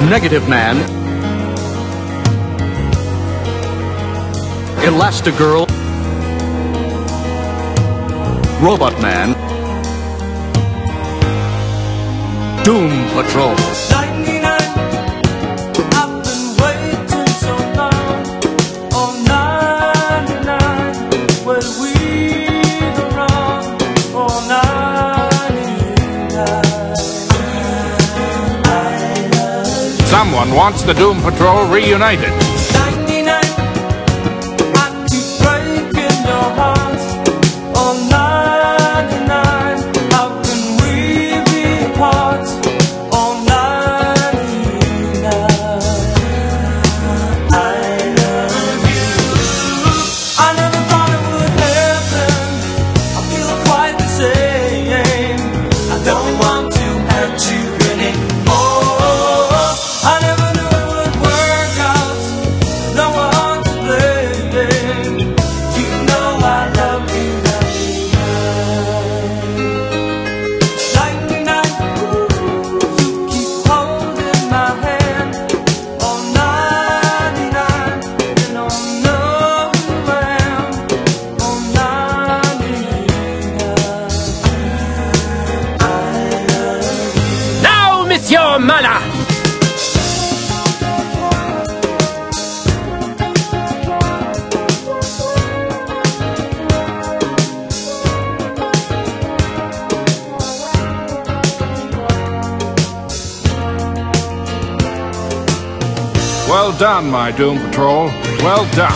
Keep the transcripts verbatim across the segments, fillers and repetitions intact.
Negative Man, Elastigirl, Robot Man, Doom Patrol. Someone wants the Doom Patrol reunited. Well done, my Doom Patrol. Well done.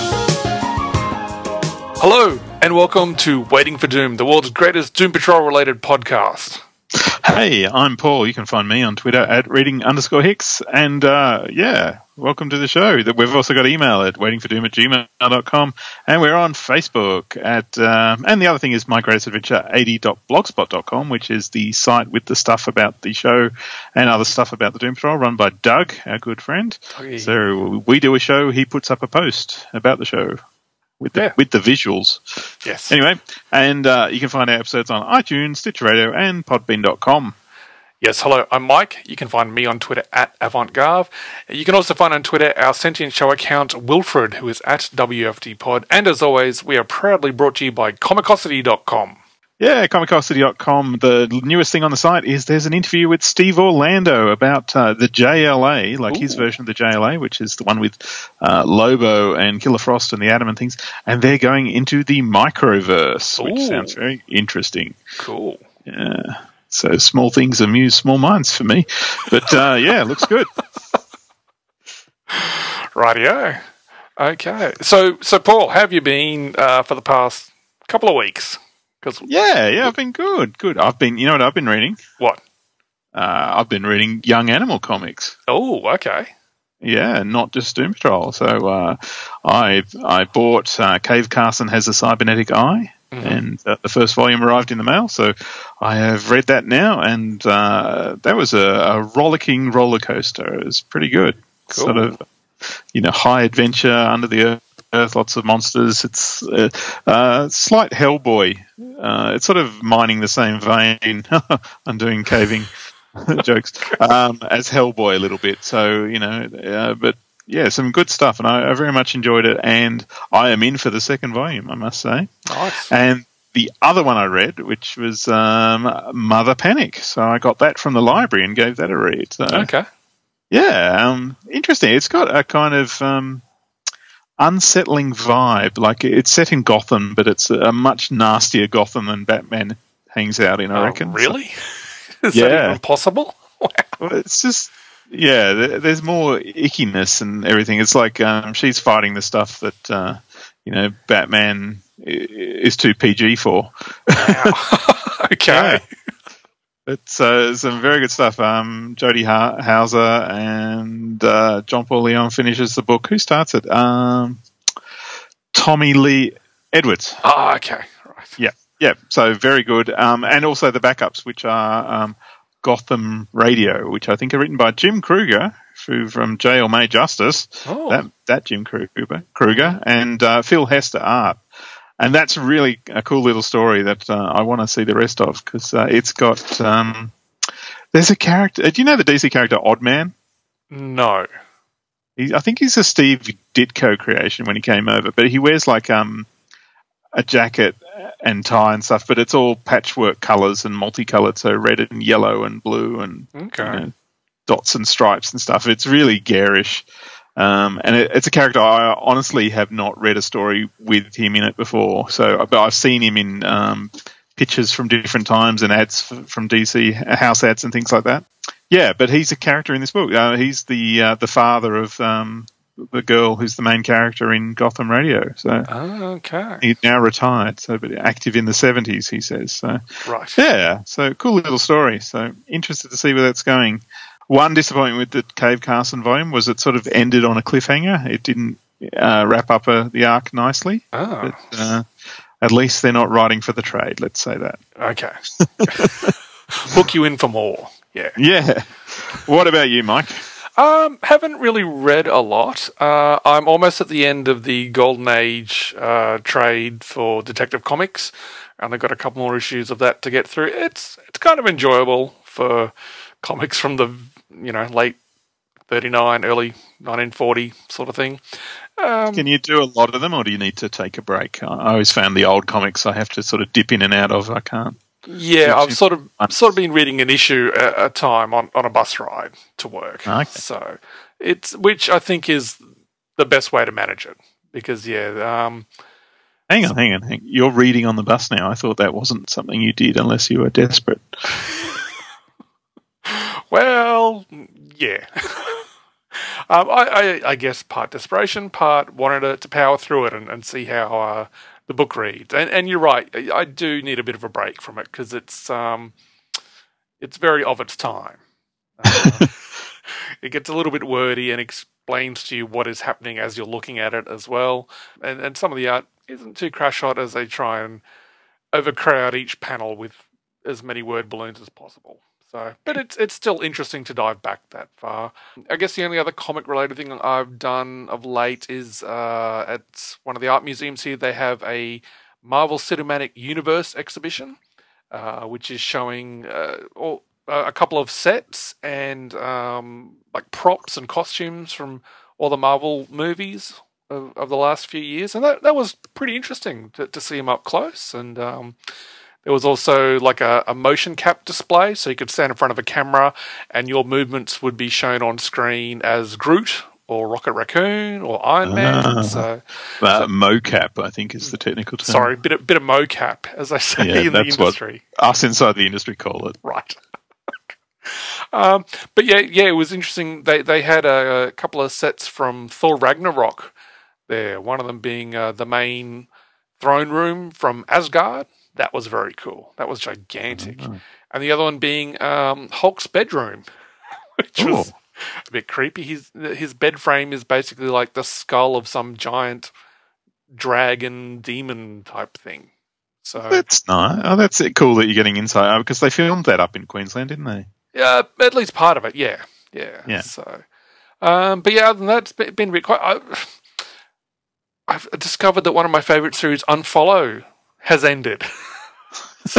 Hello, and welcome to Waiting for Doom, the world's greatest Doom Patrol-related podcast. Hey, I'm Paul. You can find me on Twitter at reading underscore Hicks. And, uh, yeah, welcome to the show. We've also got email at waitingfordoom at gmail dot com. And we're on Facebook at, um, and the other thing is my greatest adventure eighty dot blogspot dot com, which is the site with the stuff about the show and other stuff about the Doom Patrol run by Doug, our good friend. Okay. So we do a show, he puts up a post about the show. With the, yeah. with the visuals. Yes. Anyway, and uh, you can find our episodes on iTunes, Stitcher Radio, and podbean dot com. Yes, hello, I'm Mike. You can find me on Twitter at AvantGarve. You can also find on Twitter our sentient show account, Wilfred, who is at W F D Pod. And as always, we are proudly brought to you by Comicosity dot com. Yeah, Comicosity dot com. The newest thing on the site is there's an interview with Steve Orlando about uh, the J L A, like Ooh. his version of the J L A, which is the one with uh, Lobo and Killer Frost and the Atom and things. And they're going into the Microverse, which Ooh. sounds very interesting. Cool. Yeah. So small things amuse small minds for me. But, uh, yeah, looks good. Rightio. Okay. So, so Paul, how have you been uh, for the past couple of weeks? Cause yeah, yeah, I've been good, good. I've been, you know what I've been reading? What? Uh, I've been reading Young Animal comics. Oh, okay. Yeah, not just Doom Patrol. So uh, I I bought uh, Cave Carson Has a Cybernetic Eye, mm-hmm. and uh, the first volume arrived in the mail. So I have read that now, and uh, that was a, a rollicking roller coaster. It was pretty good. Cool. Sort of, you know, high adventure under the earth. Earth, lots of monsters. It's uh, uh, slight Hellboy. Uh, it's sort of mining the same vein. I'm doing caving jokes um, as Hellboy a little bit. So you know, uh, but yeah, some good stuff, and I, I very much enjoyed it. And I am in for the second volume, I must say. Nice. And the other one I read, which was um, Mother Panic, so I got that from the library and gave that a read. So, okay. Yeah, um, interesting. It's got a kind of um, unsettling vibe. Like it's set in Gotham, but it's a much nastier Gotham than Batman hangs out in, I oh, reckon. Really? So, Is yeah. that even possible? Wow. Well, it's just, yeah, there, there's more ickiness and everything. It's like um, she's fighting the stuff that, uh, you know, Batman is too P G for. Wow. Okay. Yeah. It's uh, some very good stuff. Um, Jody ha- Hauser and uh, John Paul Leon finishes the book. Who starts it? Um, Tommy Lee Edwards. Oh, okay. Right. Yeah, yeah. So very good. Um, and also the backups, which are um, Gotham Radio, which I think are written by Jim Kruger, who from J L May Justice. Oh. That that Jim Kruger, Kruger and uh, Phil Hester art. And that's really a cool little story that uh, I want to see the rest of because uh, it's got um, – there's a character – do you know the D C character Oddman? No. He, I think he's a Steve Ditko creation when he came over, but he wears like um a jacket and tie and stuff, but it's all patchwork colours and multicolored, so red and yellow and blue and Okay. you know, dots and stripes and stuff. It's really garish. Um, and it, it's a character I honestly have not read a story with him in it before. So, but I've seen him in um, pictures from different times and ads f- from D C, house ads and things like that. Yeah, but he's a character in this book. Uh, he's the uh, the father of um, the girl who's the main character in Gotham Radio. So Oh, okay. he's now retired, so but active in the seventies, he says. So Right. yeah, so cool little story. So interested to see where that's going. One disappointment with the Cave Carson volume was it sort of ended on a cliffhanger. It didn't uh, wrap up uh, the arc nicely. Oh, But uh, at least they're not writing for the trade, let's say that. okay. Hook you in for more. Yeah. Yeah. What about you, Mike? Um, haven't really read a lot. Uh, I'm almost at the end of the Golden Age uh, trade for Detective Comics, and I've got a couple more issues of that to get through. It's it's kind of enjoyable for comics from the you know late thirty-nine, early nineteen forty sort of thing. Um, Can you do a lot of them, or do you need to take a break? I always found the old comics I have to sort of dip in and out of. I can't. Yeah, I've you- sort of sort of been reading an issue at a time on, on a bus ride to work. Okay. So it's which I think is the best way to manage it because yeah, um, Hang on, hang on, hang on. You're reading on the bus now. I thought that wasn't something you did unless you were desperate. well, yeah. um, I, I I guess part desperation, part wanted to, to power through it and, and see how uh, the book reads. And and you're right, I, I do need a bit of a break from it because it's um it's very of its time. Uh, it gets a little bit wordy and explains to you what is happening as you're looking at it as well. And and some of the art isn't too crash hot as they try and overcrowd each panel with as many word balloons as possible. So, but it's it's still interesting to dive back that far. I guess the only other comic related thing I've done of late is uh, at one of the art museums here. They have a Marvel Cinematic Universe exhibition, uh, which is showing uh, all, uh, a couple of sets and um, like props and costumes from all the Marvel movies of, of the last few years, and that that was pretty interesting to, to see them up close. And um, there was also like a, a motion cap display, so you could stand in front of a camera and your movements would be shown on screen as Groot or Rocket Raccoon or Iron Man. Ah. So, Uh, so mocap, I think, is the technical term. sorry, bit of, bit of mocap, as they say Yeah, in the that's what- industry. Us inside the industry call it. Right. um, but yeah, yeah, it was interesting. They they had a, a couple of sets from Thor Ragnarok there. One of them being uh, the main throne room from Asgard. That was very cool. That was gigantic. Oh. And the other one being um, Hulk's bedroom, which was Ooh. a bit creepy. His his bed frame is basically like the skull of some giant dragon demon type thing. So That's nice. Oh, that's it. Cool that you're getting insight because they filmed that up in Queensland, didn't they? yeah, at least part of it. Yeah, yeah. Yeah. So, um, but yeah, other than that, it's been been a bit quite. I, I've discovered that one of my favourite series, Unfollow, has ended. So,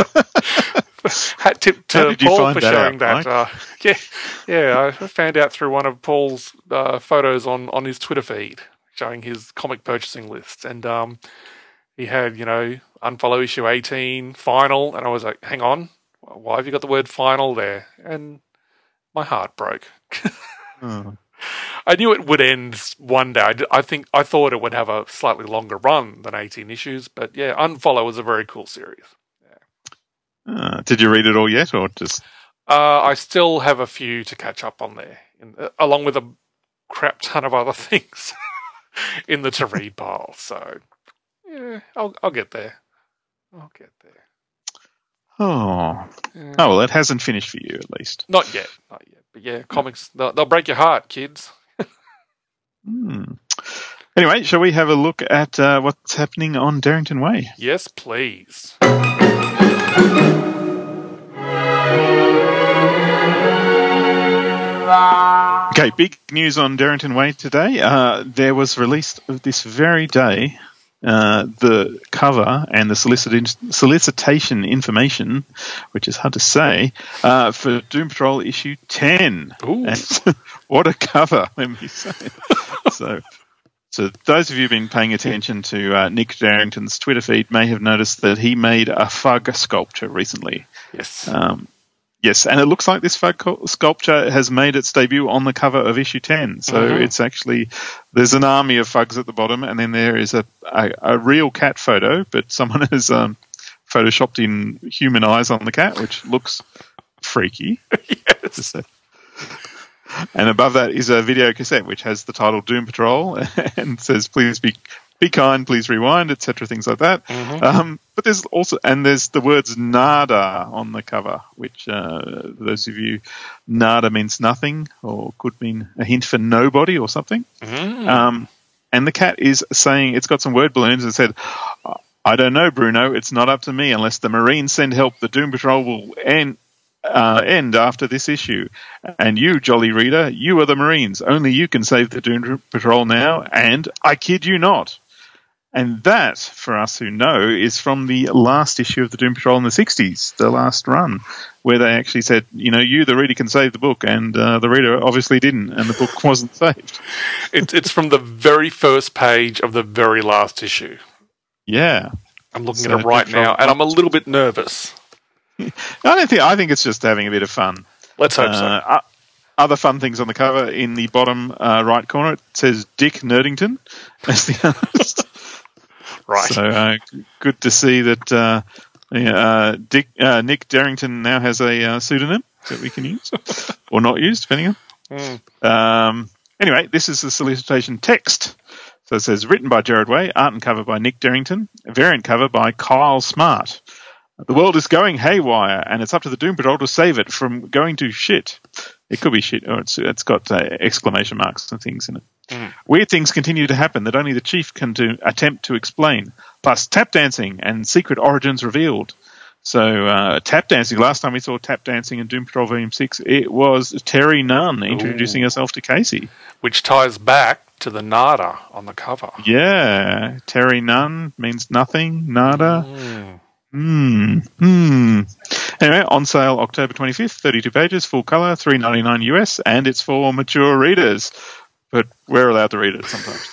hat tip How to did you Paul find for that showing out, that. Mike? Uh, yeah, yeah, I found out through one of Paul's uh, photos on, on his Twitter feed, showing his comic purchasing list, and um, he had you know Unfollow issue eighteen final, and I was like, hang on, why have you got the word final there? And my heart broke. Oh. I knew it would end one day. I, d- I think I thought it would have a slightly longer run than eighteen issues, but yeah, Unfollow was a very cool series. Uh, did you read it all yet, or just? Uh, I still have a few to catch up on there, in, uh, along with a crap ton of other things in the to read pile. So yeah, I'll I'll get there. I'll get there. Oh, Yeah. oh well, it hasn't finished for you at least. Not yet, not yet. But yeah, comics they'll, they'll break your heart, kids. Hmm. Anyway, shall we have a look at uh, what's happening on Darrington Way? Yes, please. Okay, big news on Darrington Way today. Uh, there was released this very day uh, the cover and the solicit- solicitation information, which is hard to say, uh, for Doom Patrol issue ten. Ooh. And what a cover, let me say. so, so those of you who've been paying attention to uh, Nick Darrington's Twitter feed may have noticed that he made a Fug sculpture recently. Yes. Um, Yes, and it looks like this Fug sculpture has made its debut on the cover of issue ten. So Mm-hmm. it's actually, there's an army of Fugs at the bottom, and then there is a, a, a real cat photo, but someone has um, photoshopped in human eyes on the cat, which looks freaky. Yes. And above that is a video cassette, which has the title Doom Patrol and says, please be be kind, please rewind, et cetera, things like that. Mm-hmm. Um, but there's also, and there's the words nada on the cover, which, uh, those of you, nada means nothing, or could mean a hint for nobody or something. Mm. Um, and the cat is saying, it's got some word balloons that said, I don't know, Bruno, it's not up to me. Unless the Marines send help, the Doom Patrol will end. Uh, end after this issue. And you, jolly reader, you are the Marines. Only you can save the Doom Patrol now, and I kid you not. And that, for us who know, is from the last issue of the Doom Patrol in the sixties, the last run, where they actually said, you know, you, the reader, can save the book, and uh, the reader obviously didn't, and the book wasn't saved. It's it's from the very first page of the very last issue. Yeah. I'm looking So at it right Doom Patrol- now, and I'm a little bit nervous. I don't think, I think it's just having a bit of fun. Let's hope Uh, Other fun things on the cover, in the bottom uh, right corner, it says Dick Nerdington as the artist. so. Right. So uh, g- good to see that uh, yeah, uh, Dick, uh, Nick Darrington now has a uh, pseudonym that we can use, or not use, depending on. Mm. Um, anyway, this is the solicitation text. So it says, written by Jared Way, art and cover by Nick Darrington, variant cover by Kyle Smart. The world is going haywire, and it's up to the Doom Patrol to save it from going to shit. It could be shit, or it's, it's got uh, exclamation marks and things in it. Mm. Weird things continue to happen that only the chief can do, attempt to explain. Plus tap dancing and secret origins revealed. So uh, tap dancing, last time we saw tap dancing in Doom Patrol Volume six, it was Terry Nunn introducing Ooh. herself to Casey. Which ties back to the nada on the cover. Yeah, Terry Nunn means nothing, nada. Mm. Hmm. Hmm. Anyway, on sale October twenty-fifth, thirty-two pages, full color, three ninety-nine U S, and it's for mature readers. But we're allowed to read it sometimes.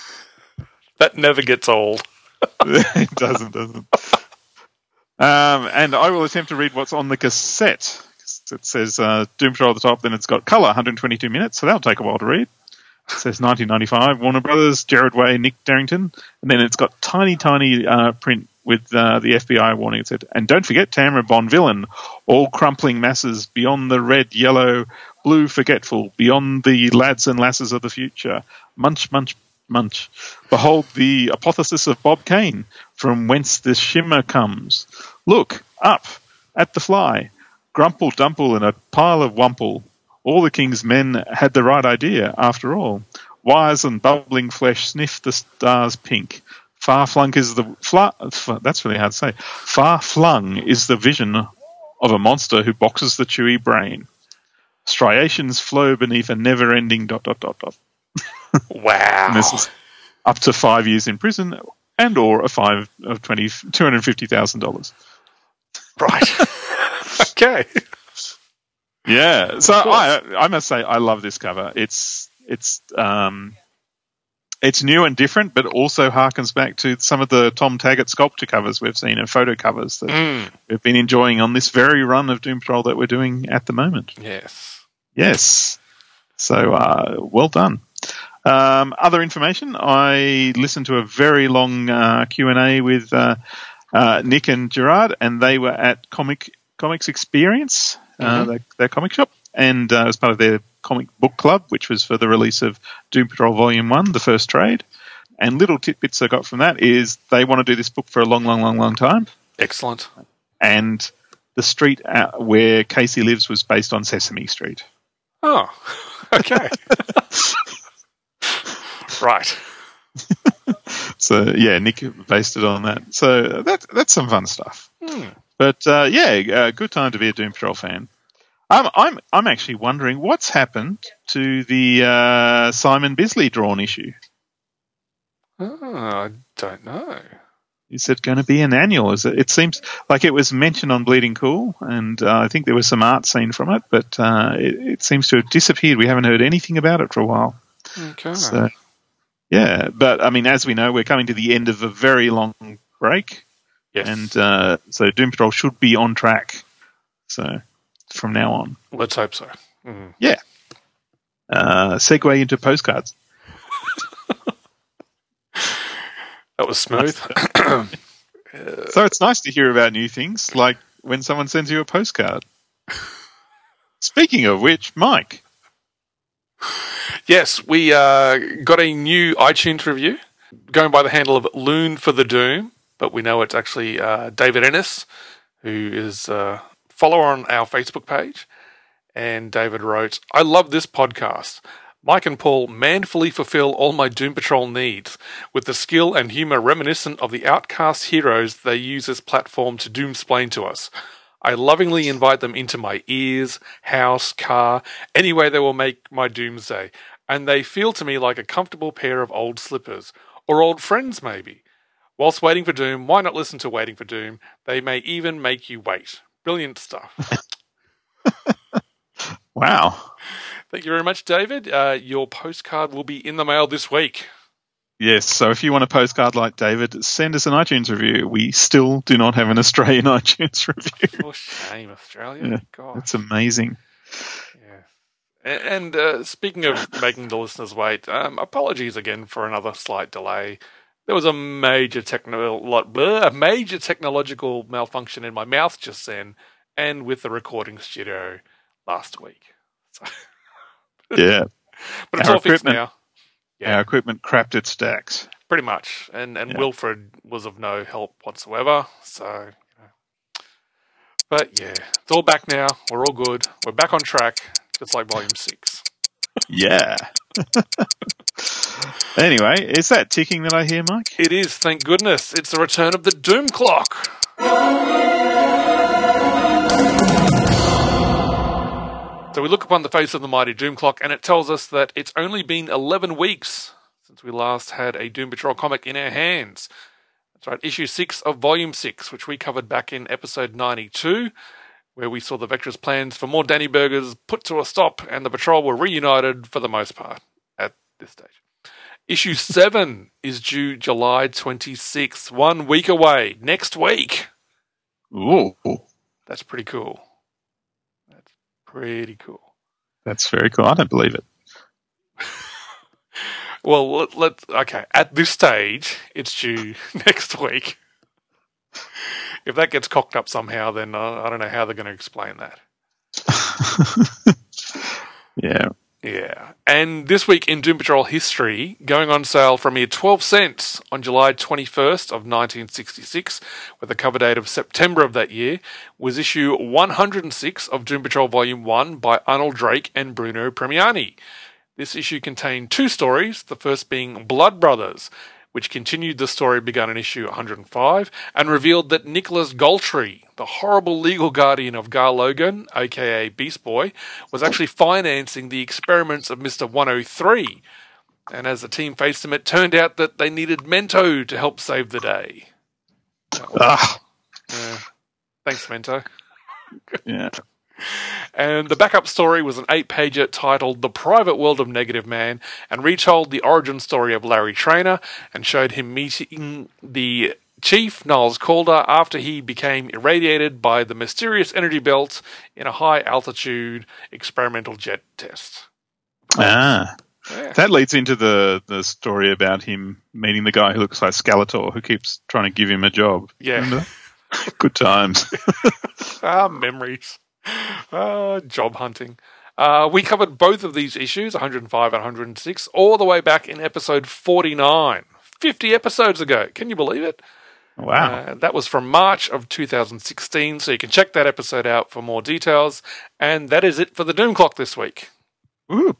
That never gets old. It doesn't, doesn't. Um, and I will attempt to read what's on the cassette. It says uh, Doom Patrol at the top, then it's got color, one hundred twenty-two minutes, so that'll take a while to read. It says nineteen ninety-five, Warner Brothers, Jared Way, Nick Darrington, and then it's got tiny, tiny uh, print with uh, the F B I warning. It said, and don't forget Tamara Bonvillain, all crumpling masses beyond the red, yellow, blue, forgetful, beyond the lads and lasses of the future. Munch, munch, munch. Behold the apotheosis of Bob Kane, from whence the shimmer comes. Look, up, at the fly. Grumple, dumple, and a pile of wumple. All the king's men had the right idea, after all. Wires and bubbling flesh sniff the stars pink. Far flung is the fla- that's really hard to say. Far flung is the vision of a monster who boxes the chewy brain. Striations flow beneath a never-ending dot dot dot dot. Wow. And this is up to five years in prison and or a fine of twenty two hundred fifty thousand dollars. Right. Okay. Yeah. So I I must say I love this cover. It's it's um. It's new and different, but also harkens back to some of the Tom Taggart sculpture covers we've seen and photo covers that Mm. we've been enjoying on this very run of Doom Patrol that we're doing at the moment. Yes. Yes. So, uh, well done. Um, other information, I listened to a very long uh, Q and A with uh, uh, Nick and Gerard, and they were at Comic Comics Experience, uh, Mhm. their, their comic shop, and uh, as part of their comic book club, which was for the release of Doom Patrol Volume one, the first trade. And little tidbits I got from that is they want to do this book for a long, long, long, long time. Excellent. And the street uh, where Casey lives was based on Sesame Street. Oh, okay. Right. So, yeah, Nick based it on that. So that, that's some fun stuff. Hmm. But, uh, yeah, uh, good time to be a Doom Patrol fan. I'm, I'm, I'm actually wondering what's happened to the uh, Simon Bisley drawn issue. Oh, I don't know. is it going to be an annual? Is it? It seems like it was mentioned on Bleeding Cool, and uh, I think there was some art seen from it, but uh, it, it seems to have disappeared. We haven't heard anything about it for a while. Okay. So, yeah, but I mean, as we know, we're coming to the end of a very long break, Yes. and uh, so Doom Patrol should be on track. So from now on, Let's hope so. Mm. yeah. Uh, segue into postcards. That was smooth. So it's nice to hear about new things, like when someone sends you a postcard. Speaking of which, Mike. Yes, we uh, got a new iTunes review going by the handle of Loon for the Doom, but we know it's actually uh, David Ennis, who is a follower on our Facebook page. And David wrote, I love this podcast. Mike and Paul manfully fulfill all my Doom Patrol needs, with the skill and humour reminiscent of the outcast heroes they use as platform to doomsplain to us. I lovingly invite them into my ears, house, car, any way they will make my doomsday, and they feel to me like a comfortable pair of old slippers, or old friends maybe. Whilst waiting for Doom, why not listen to Waiting for Doom? They may even make you wait. Brilliant stuff. Wow. Thank you very much, David. Uh, your postcard will be in the mail this week. Yes, so if you want a postcard like David, send us an iTunes review. We still do not have an Australian iTunes review. For shame, Australia. Yeah, God. that's amazing. Yeah. And, and uh, speaking of making the listeners wait, um, apologies again for another slight delay. There was a major techno- a major technological malfunction in my mouth just then, and with the recording studio last week. So. Yeah. But it's Our all fixed equipment- now. Yeah. Our equipment crapped its stacks. Pretty much. And and Yeah. Wilfred was of no help whatsoever. So, you know. But yeah, it's all back now. We're all good. We're back on track, just like Volume six. Yeah. Anyway, is that ticking that I hear, Mike? It is, thank goodness. It's the return of the Doom Clock. So we look upon the face of the mighty Doom Clock, and it tells us that it's only been eleven weeks since we last had a Doom Patrol comic in our hands. That's right, issue six of volume six, which we covered back in episode ninety-two, where we saw the Vectors' plans for more Danny Burgers put to a stop, and the Patrol were reunited for the most part at this stage. Issue seven is due July twenty-sixth, one week away, next week. Ooh. That's pretty cool. That's pretty cool. That's very cool. I don't believe it. Well, let, let okay. At this stage, it's due next week. If that gets cocked up somehow, then uh, I don't know how they're going to explain that. Yeah. Yeah. And this week in Doom Patrol history, going on sale for a mere twelve cents on July twenty-first of nineteen sixty-six, with a cover date of September of that year, was issue one hundred six of Doom Patrol Volume one by Arnold Drake and Bruno Premiani. This issue contained two stories, the first being Blood Brothers, which continued the story begun in issue one hundred five and revealed that Nicholas Galtree, the horrible legal guardian of Gar Logan, aka Beast Boy, was actually financing the experiments of Mister one oh three. And as the team faced him, it turned out that they needed Mento to help save the day. Ah. Yeah. Thanks, Mento. Yeah. And the backup story was an eight-pager titled The Private World of Negative Man, and retold the origin story of Larry Trainer and showed him meeting the Chief, Niles Calder, after he became irradiated by the mysterious energy belt in a high-altitude experimental jet test. Ah. Yeah. That leads into the, the story about him meeting the guy who looks like Skeletor, who keeps trying to give him a job. Yeah. Remember that? Good times. Ah, memories. Ah, job hunting. Uh, we covered both of these issues, one hundred five and one hundred six, all the way back in episode forty-nine. fifty episodes ago. Can you believe it? Wow. Uh, that was from March of two thousand sixteen, so you can check that episode out for more details. And that is it for the Doom Clock this week. Ooh.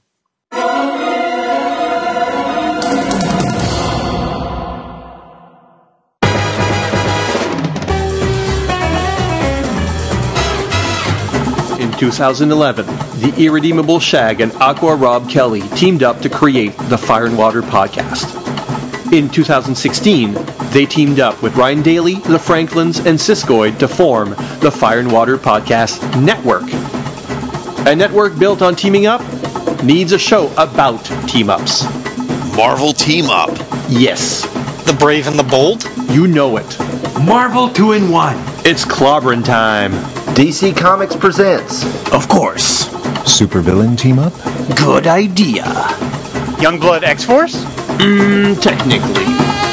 In two thousand eleven, the Irredeemable Shag and Aqua Rob Kelly teamed up to create the Fire and Water podcast. In two thousand sixteen, they teamed up with Ryan Daly, the Franklins, and Siskoid to form the Fire and Water Podcast Network. A network built on teaming up needs a show about team-ups. Marvel Team Up. Yes. The Brave and the Bold? You know it. Marvel two in one. It's clobbering time. D C Comics presents. Of course. Supervillain Team Up? Good idea. Youngblood X-Force? Mmm, technically.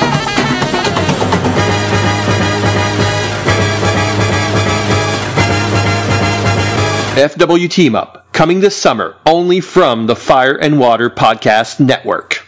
F W Team Up, coming this summer, only from the Fire and Water Podcast Network.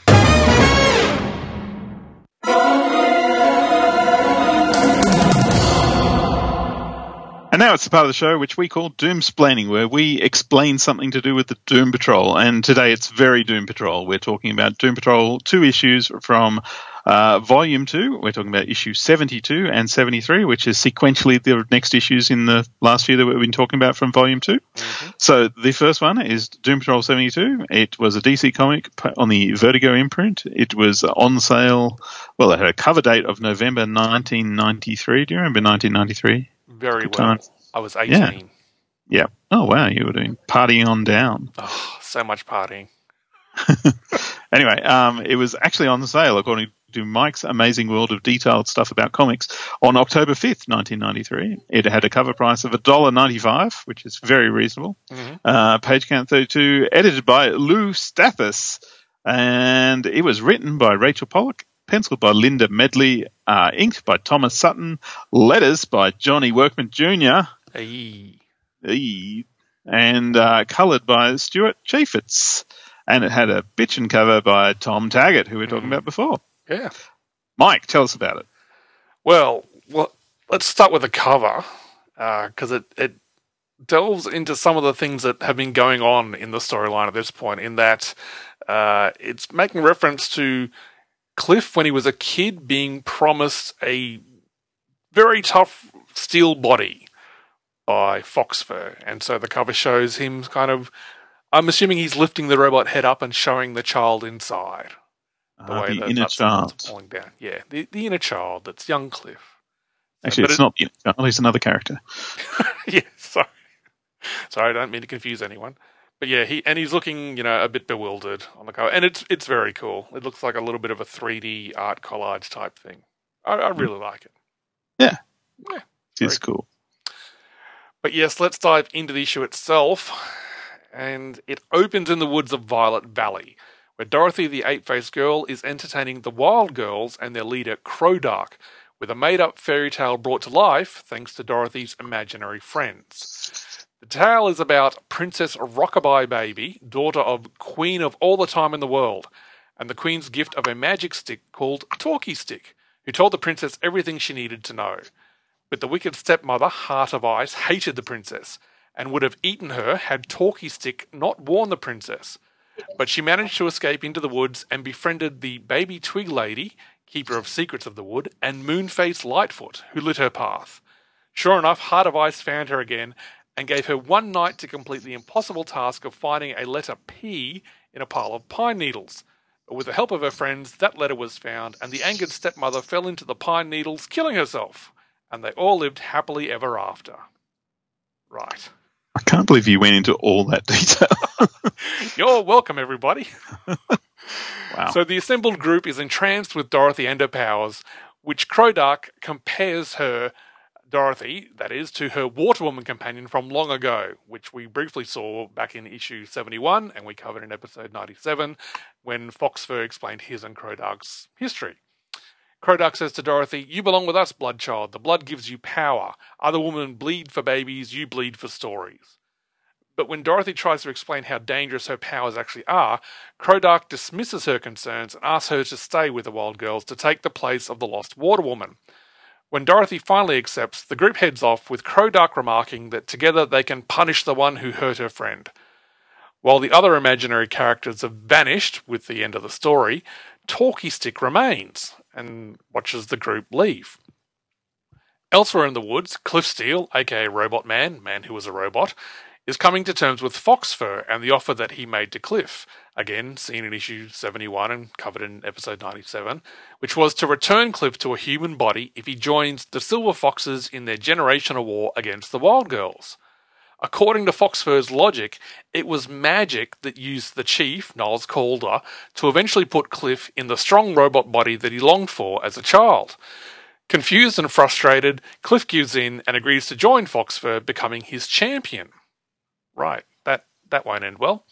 And now it's the part of the show which we call Doomsplaining, where we explain something to do with the Doom Patrol. And today it's very Doom Patrol. We're talking about Doom Patrol, two issues from uh, Volume two. We're talking about issue seventy-two and seventy-three, which is sequentially the next issues in the last few that we've been talking about from Volume two. Mm-hmm. So the first one is Doom Patrol seventy-two. It was a D C comic on the Vertigo imprint. It was on sale, well, it had a cover date of November nineteen ninety-three. Do you remember nineteen ninety-three? Very Good well. time. I was eighteen. Yeah. yeah. Oh, wow. You were doing partying on down. Oh, so much partying. Anyway, um, it was actually on sale, according to Mike's Amazing World of Detailed Stuff About Comics, on October fifth, nineteen ninety-three. It had a cover price of one dollar ninety-five, which is very reasonable. Mm-hmm. Uh, page count thirty-two, edited by Lou Stathis, and it was written by Rachel Pollock, penciled by Linda Medley, uh, inked by Thomas Sutton, letters by Johnny Workman Junior, Hey. Hey. and uh, coloured by Stuart Chaffetz. And it had a bitchin' cover by Tom Taggart, who we were talking mm. about before. Yeah. Mike, tell us about it. Well, well let's start with the cover, because uh, it, it delves into some of the things that have been going on in the storyline at this point, in that uh, it's making reference to Cliff, when he was a kid, being promised a very tough steel body by Foxfur. And so the cover shows him kind of, I'm assuming he's lifting the robot head up and showing the child inside. The, uh, the inner child. Falling down. Yeah, the, the inner child. That's young Cliff. Actually, but it's it, not the inner child. He's another character. yeah, sorry. Sorry, I don't mean to confuse anyone. But yeah, he and he's looking, you know, a bit bewildered on the cover, and it's it's very cool. It looks like a little bit of a three D art collage type thing. I, I really mm. like it. Yeah, yeah, it's cool. But yes, let's dive into the issue itself, and it opens in the woods of Violet Valley, where Dorothy, the eight-faced girl, is entertaining the Wild Girls and their leader Crodark, with a made-up fairy tale brought to life thanks to Dorothy's imaginary friends. The tale is about Princess Rockabye Baby, daughter of Queen of all the time in the world, and the Queen's gift of a magic stick called Talkie Stick, who told the princess everything she needed to know. But the wicked stepmother, Heart of Ice, hated the princess, and would have eaten her had Talkie Stick not warned the princess. But she managed to escape into the woods and befriended the Baby Twig Lady, keeper of secrets of the wood, and Moonface Lightfoot, who lit her path. Sure enough, Heart of Ice found her again, and gave her one night to complete the impossible task of finding a letter P in a pile of pine needles. But with the help of her friends, that letter was found, and the angered stepmother fell into the pine needles, killing herself. And they all lived happily ever after. Right. I can't believe you went into all that detail. You're welcome, everybody. Wow. So the assembled group is entranced with Dorothy and her powers, which Crodark compares her, Dorothy, that is, to her Waterwoman companion from long ago, which we briefly saw back in issue seventy-one, and we covered in episode ninety-seven, when Foxfur explained his and Crodark's history. Crodark says to Dorothy, "You belong with us, Bloodchild. The blood gives you power. Other women bleed for babies, you bleed for stories." But when Dorothy tries to explain how dangerous her powers actually are, Crodark dismisses her concerns and asks her to stay with the Wild Girls to take the place of the lost Waterwoman. When Dorothy finally accepts, the group heads off, with Crodark remarking that together they can punish the one who hurt her friend. While the other imaginary characters have vanished with the end of the story, Talkie Stick remains and watches the group leave. Elsewhere in the woods, Cliff Steele, aka Robot Man, man who was a robot, is coming to terms with Foxfur and the offer that he made to Cliff, again seen in issue seventy-one and covered in episode ninety-seven, which was to return Cliff to a human body if he joins the Silver Foxes in their generational war against the Wild Girls. According to Foxfur's logic, it was magic that used the chief, Niles Calder, to eventually put Cliff in the strong robot body that he longed for as a child. Confused and frustrated, Cliff gives in and agrees to join Foxfur, becoming his champion. Right, that, that won't end well.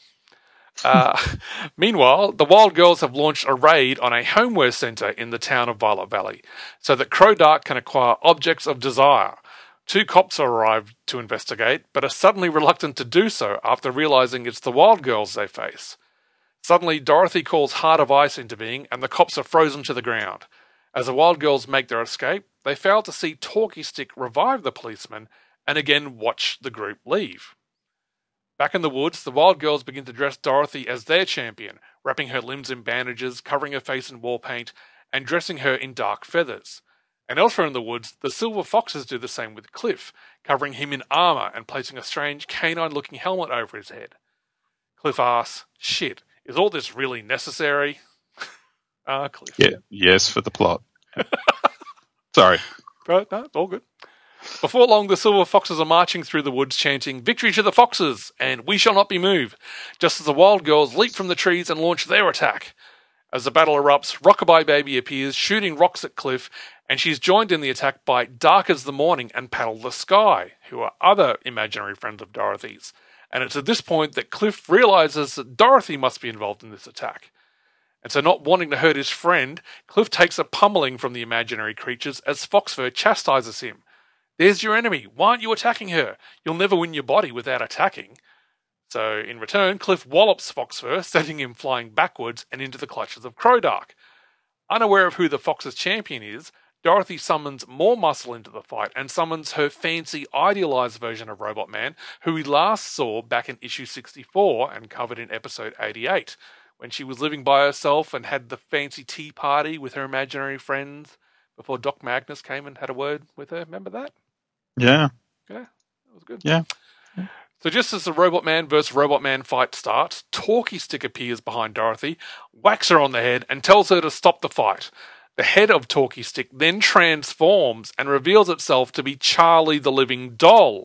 Uh, meanwhile, the Wild Girls have launched a raid on a homeware centre in the town of Violet Valley, so that Crodark can acquire objects of desire. Two cops arrive to investigate, but are suddenly reluctant to do so after realising it's the Wild Girls they face. Suddenly, Dorothy calls Heart of Ice into being, and the cops are frozen to the ground. As the Wild Girls make their escape, they fail to see Talkie Stick revive the policeman, and again watch the group leave. Back in the woods, the Wild Girls begin to dress Dorothy as their champion, wrapping her limbs in bandages, covering her face in war paint, and dressing her in dark feathers. And elsewhere in the woods, the Silver Foxes do the same with Cliff, covering him in armour and placing a strange canine-looking helmet over his head. Cliff asks, "Shit, is all this really necessary?" Ah, uh, Cliff. Yeah, yes, for the plot. Sorry. Right, no, all good. Before long, the Silver Foxes are marching through the woods chanting, "Victory to the Foxes!" and "We shall not be moved," just as the Wild Girls leap from the trees and launch their attack. As the battle erupts, Rockabye Baby appears, shooting rocks at Cliff, and she's joined in the attack by Dark as the Morning and Paddle the Sky, who are other imaginary friends of Dorothy's. And it's at this point that Cliff realises that Dorothy must be involved in this attack. And so, not wanting to hurt his friend, Cliff takes a pummeling from the imaginary creatures as Foxfur chastises him. "There's your enemy. Why aren't you attacking her? You'll never win your body without attacking." So, in return, Cliff wallops Foxfur, sending him flying backwards and into the clutches of Crodark. Unaware of who the Fox's champion is, Dorothy summons more muscle into the fight and summons her fancy, idealised version of Robot Man, who we last saw back in issue sixty-four and covered in episode eighty-eight, when she was living by herself and had the fancy tea party with her imaginary friends before Doc Magnus came and had a word with her. Remember that? Yeah. Yeah, that was good. Yeah. So just as the Robot Man versus Robot Man fight starts, Talkie Stick appears behind Dorothy, whacks her on the head, and tells her to stop the fight. The head of Talkie Stick then transforms and reveals itself to be Charlie the Living Doll,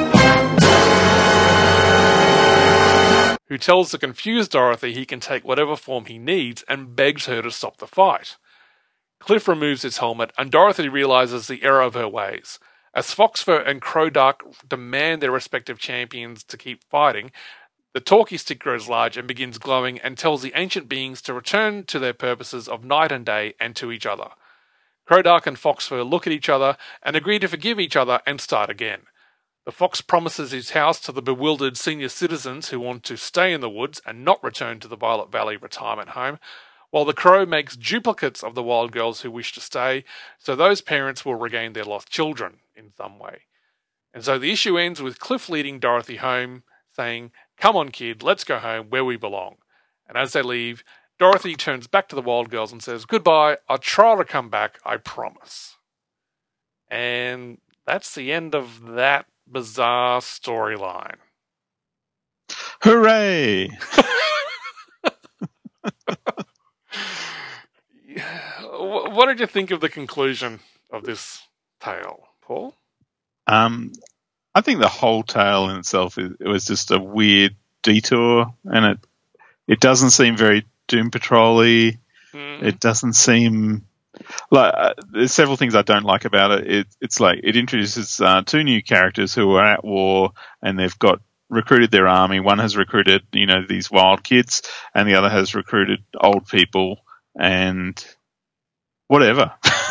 who tells the confused Dorothy he can take whatever form he needs and begs her to stop the fight. Cliff removes his helmet, and Dorothy realises the error of her ways. As Foxfur and Crodark demand their respective champions to keep fighting, the Talkie Stick grows large and begins glowing and tells the ancient beings to return to their purposes of night and day and to each other. Crodark and Foxfur look at each other and agree to forgive each other and start again. The Fox promises his house to the bewildered senior citizens who want to stay in the woods and not return to the Violet Valley retirement home, while the Crow makes duplicates of the Wild Girls who wish to stay, so those parents will regain their lost children in some way. And so the issue ends with Cliff leading Dorothy home, saying, "Come on, kid, let's go home where we belong." And as they leave, Dorothy turns back to the Wild Girls and says, "Goodbye, I'll try to come back, I promise." And that's the end of that bizarre storyline. Hooray! What did you think of the conclusion of this tale, Paul? Um, I think the whole tale in itself is, it was just a weird detour, and it it doesn't seem very Doom Patrol-y. Mm. It doesn't seem like uh, there's several things I don't like about it. it it's like it introduces uh, two new characters who are at war, and they've got recruited their army. One has recruited, you know, these wild kids, and the other has recruited old people, and whatever.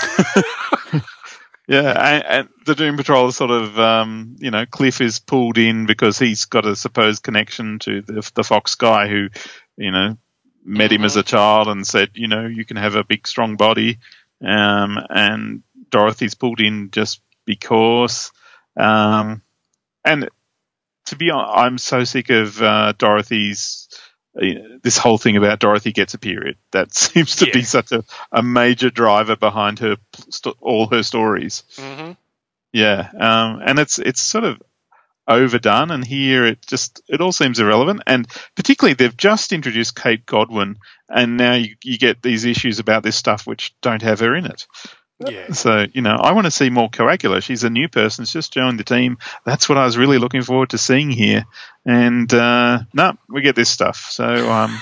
Yeah, and, and the Doom Patrol is sort of, um, you know, Cliff is pulled in because he's got a supposed connection to the, the Fox guy who, you know, met him as a child and said, you know, you can have a big, strong body. Um, and Dorothy's pulled in just because. Um, and to be honest, I'm so sick of uh, Dorothy's. This whole thing about Dorothy gets a period. That seems to yeah. be such a, a major driver behind her st- all her stories. Mm-hmm. Yeah, um, and it's it's sort of overdone, and here it just it all seems irrelevant. And particularly, they've just introduced Kate Godwin, and now you, you get these issues about this stuff which don't have her in it. Yeah. So, you know, I want to see more Coagula. She's a new person. She's just joined the team. That's what I was really looking forward to seeing here. And, uh, no, we get this stuff. So, um,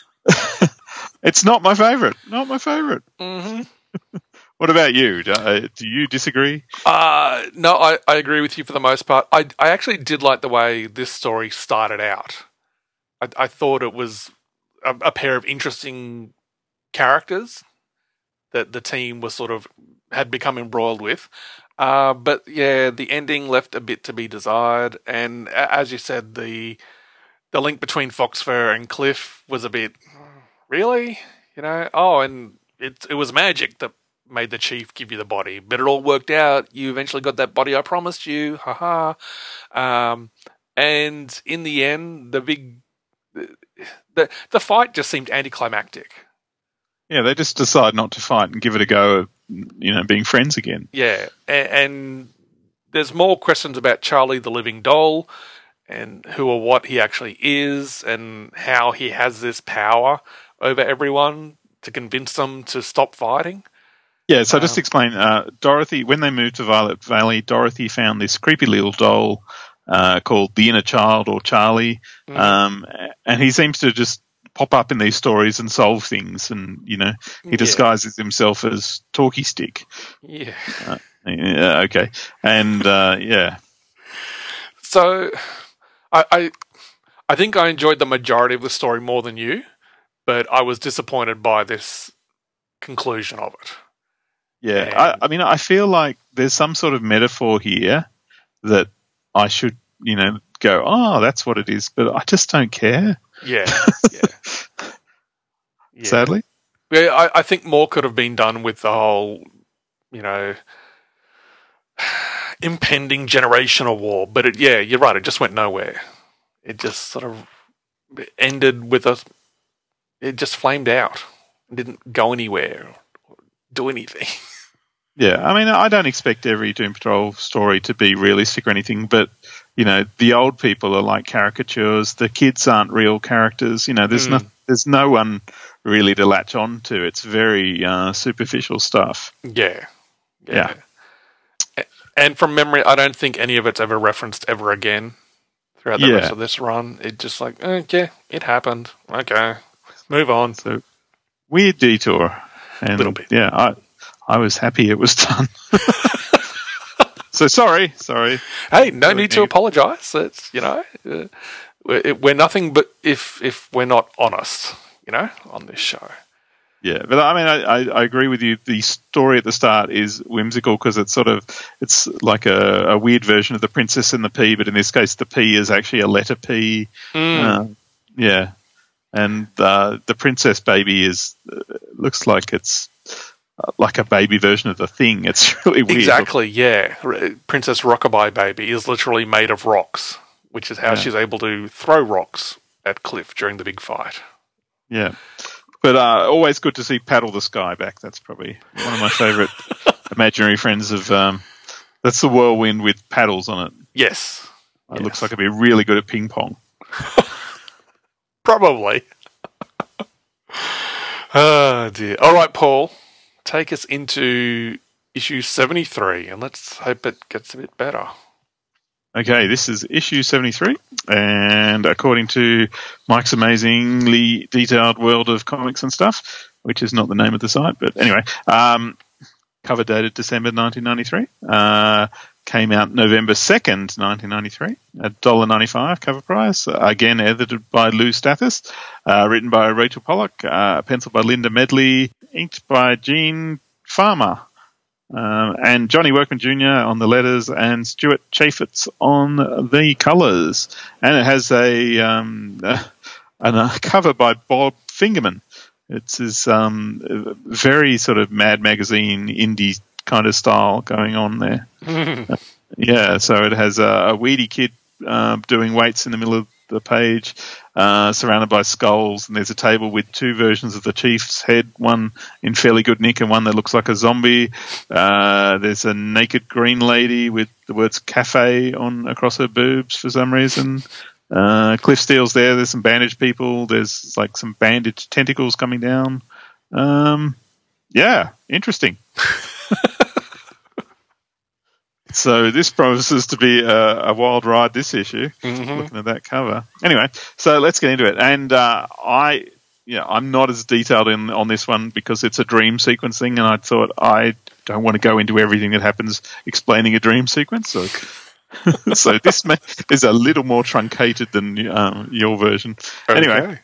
it's not my favourite. Not my favourite. Mm-hmm. What about you? Do, uh, do you disagree? Uh, no, I, I agree with you for the most part. I, I actually did like the way this story started out. I, I thought it was a, a pair of interesting characters that the team was sort of had become embroiled with. Uh, but yeah, the ending left a bit to be desired. And as you said, the the link between Foxfur and Cliff was a bit, really? You know, oh, and it, it was magic that made the chief give you the body, but it all worked out. You eventually got that body I promised you. Ha ha. Um, and in the end, the big, the, the fight just seemed anticlimactic. Yeah, they just decide not to fight and give it a go of, you know, being friends again. Yeah, and, and there's more questions about Charlie the Living Doll and who or what he actually is and how he has this power over everyone to convince them to stop fighting. Yeah, so just Um, explain, uh, Dorothy, when they moved to Violet Valley, Dorothy found this creepy little doll uh, called the Inner Child or Charlie, Mm. um, and he seems to just pop up in these stories and solve things, and, you know, he Yeah. disguises himself as Talkie Stick. Yeah. Uh, yeah, okay. And, uh, yeah. So, I, I I think I enjoyed the majority of the story more than you, but I was disappointed by this conclusion of it. Yeah, And- I, I mean, I feel like there's some sort of metaphor here that I should, you know, go, oh, that's what it is, but I just don't care, Yeah, yeah. yeah. sadly. Yeah, I, I think more could have been done with the whole, you know, impending generational war. But it, yeah, you're right. It just went nowhere. It just sort of ended with a. It just flamed out. It didn't go anywhere or do anything. Yeah, I mean, I don't expect every Doom Patrol story to be realistic or anything, but, you know, the old people are like caricatures. The kids aren't real characters. You know, there's Mm. no, there's no one really to latch on to. It's very uh, superficial stuff. Yeah. Yeah. A- And from memory, I don't think any of it's ever referenced ever again throughout the Yeah. rest of this run. It just like, okay, it happened. Okay, move on. So, weird detour. And, Little bit. Yeah, I, I was happy it was done. So sorry, sorry. Hey, no Really need to need- apologise. It's, you know, uh, we're, we're nothing but if if we're not honest, you know, on this show. Yeah, but I mean, I, I, I agree with you. The story at the start is whimsical because it's sort of it's like a, a weird version of the Princess and the Pea, but in this case, the P is actually a letter P. Mm. Uh, yeah, and uh, the Princess Baby is uh, looks like it's uh, like a baby version of the Thing. It's really weird. Exactly, yeah. R- Princess Rockabye Baby is literally made of rocks, which is how Yeah. she's able to throw rocks at Cliff during the big fight. Yeah. But uh, always good to see Paddle the Sky back. That's probably one of my favourite imaginary friends of. Um, that's the Whirlwind with paddles on it. Yes. It Yes. looks like it'd be really good at ping pong. Probably. Oh, dear. All right, Paul. Take us into issue seventy-three, and let's hope it gets a bit better. Okay, this is issue seventy-three, and according to Mike's amazingly detailed world of comics and stuff, which is not the name of the site, but anyway, um, cover dated December nineteen ninety-three, uh, came out November second, nineteen ninety-three, at one dollar ninety-five cover price, uh, again edited by Lou Stathis, uh, written by Rachel Pollock, uh, penciled by Linda Medley, inked by Gene Farmer. Um, and Johnny Workman Junior on the letters and Stuart Chaffetz on the colours. And it has a, um, uh, a cover by Bob Fingerman. It's his um, very sort of Mad Magazine indie kind of style going on there. uh, yeah, so it has a, a weedy kid uh, doing weights in the middle of the page, uh, surrounded by skulls, and there's a table with two versions of the chief's head, one in fairly good nick and one that looks like a zombie. Uh, there's a naked green lady with the words cafe on across her boobs for some reason. Uh, Cliff Steele's there. There's some bandaged people. There's like some bandaged tentacles coming down. Um, yeah, interesting. So this promises to be a, a wild ride, this issue, mm-hmm. looking at that cover. Anyway, so let's get into it. And uh, I, yeah, I'm not as detailed in on this one because it's a dream sequence thing, and I thought I don't want to go into everything that happens explaining a dream sequence. So, so this may, is a little more truncated than um, your version. Okay. Anyway.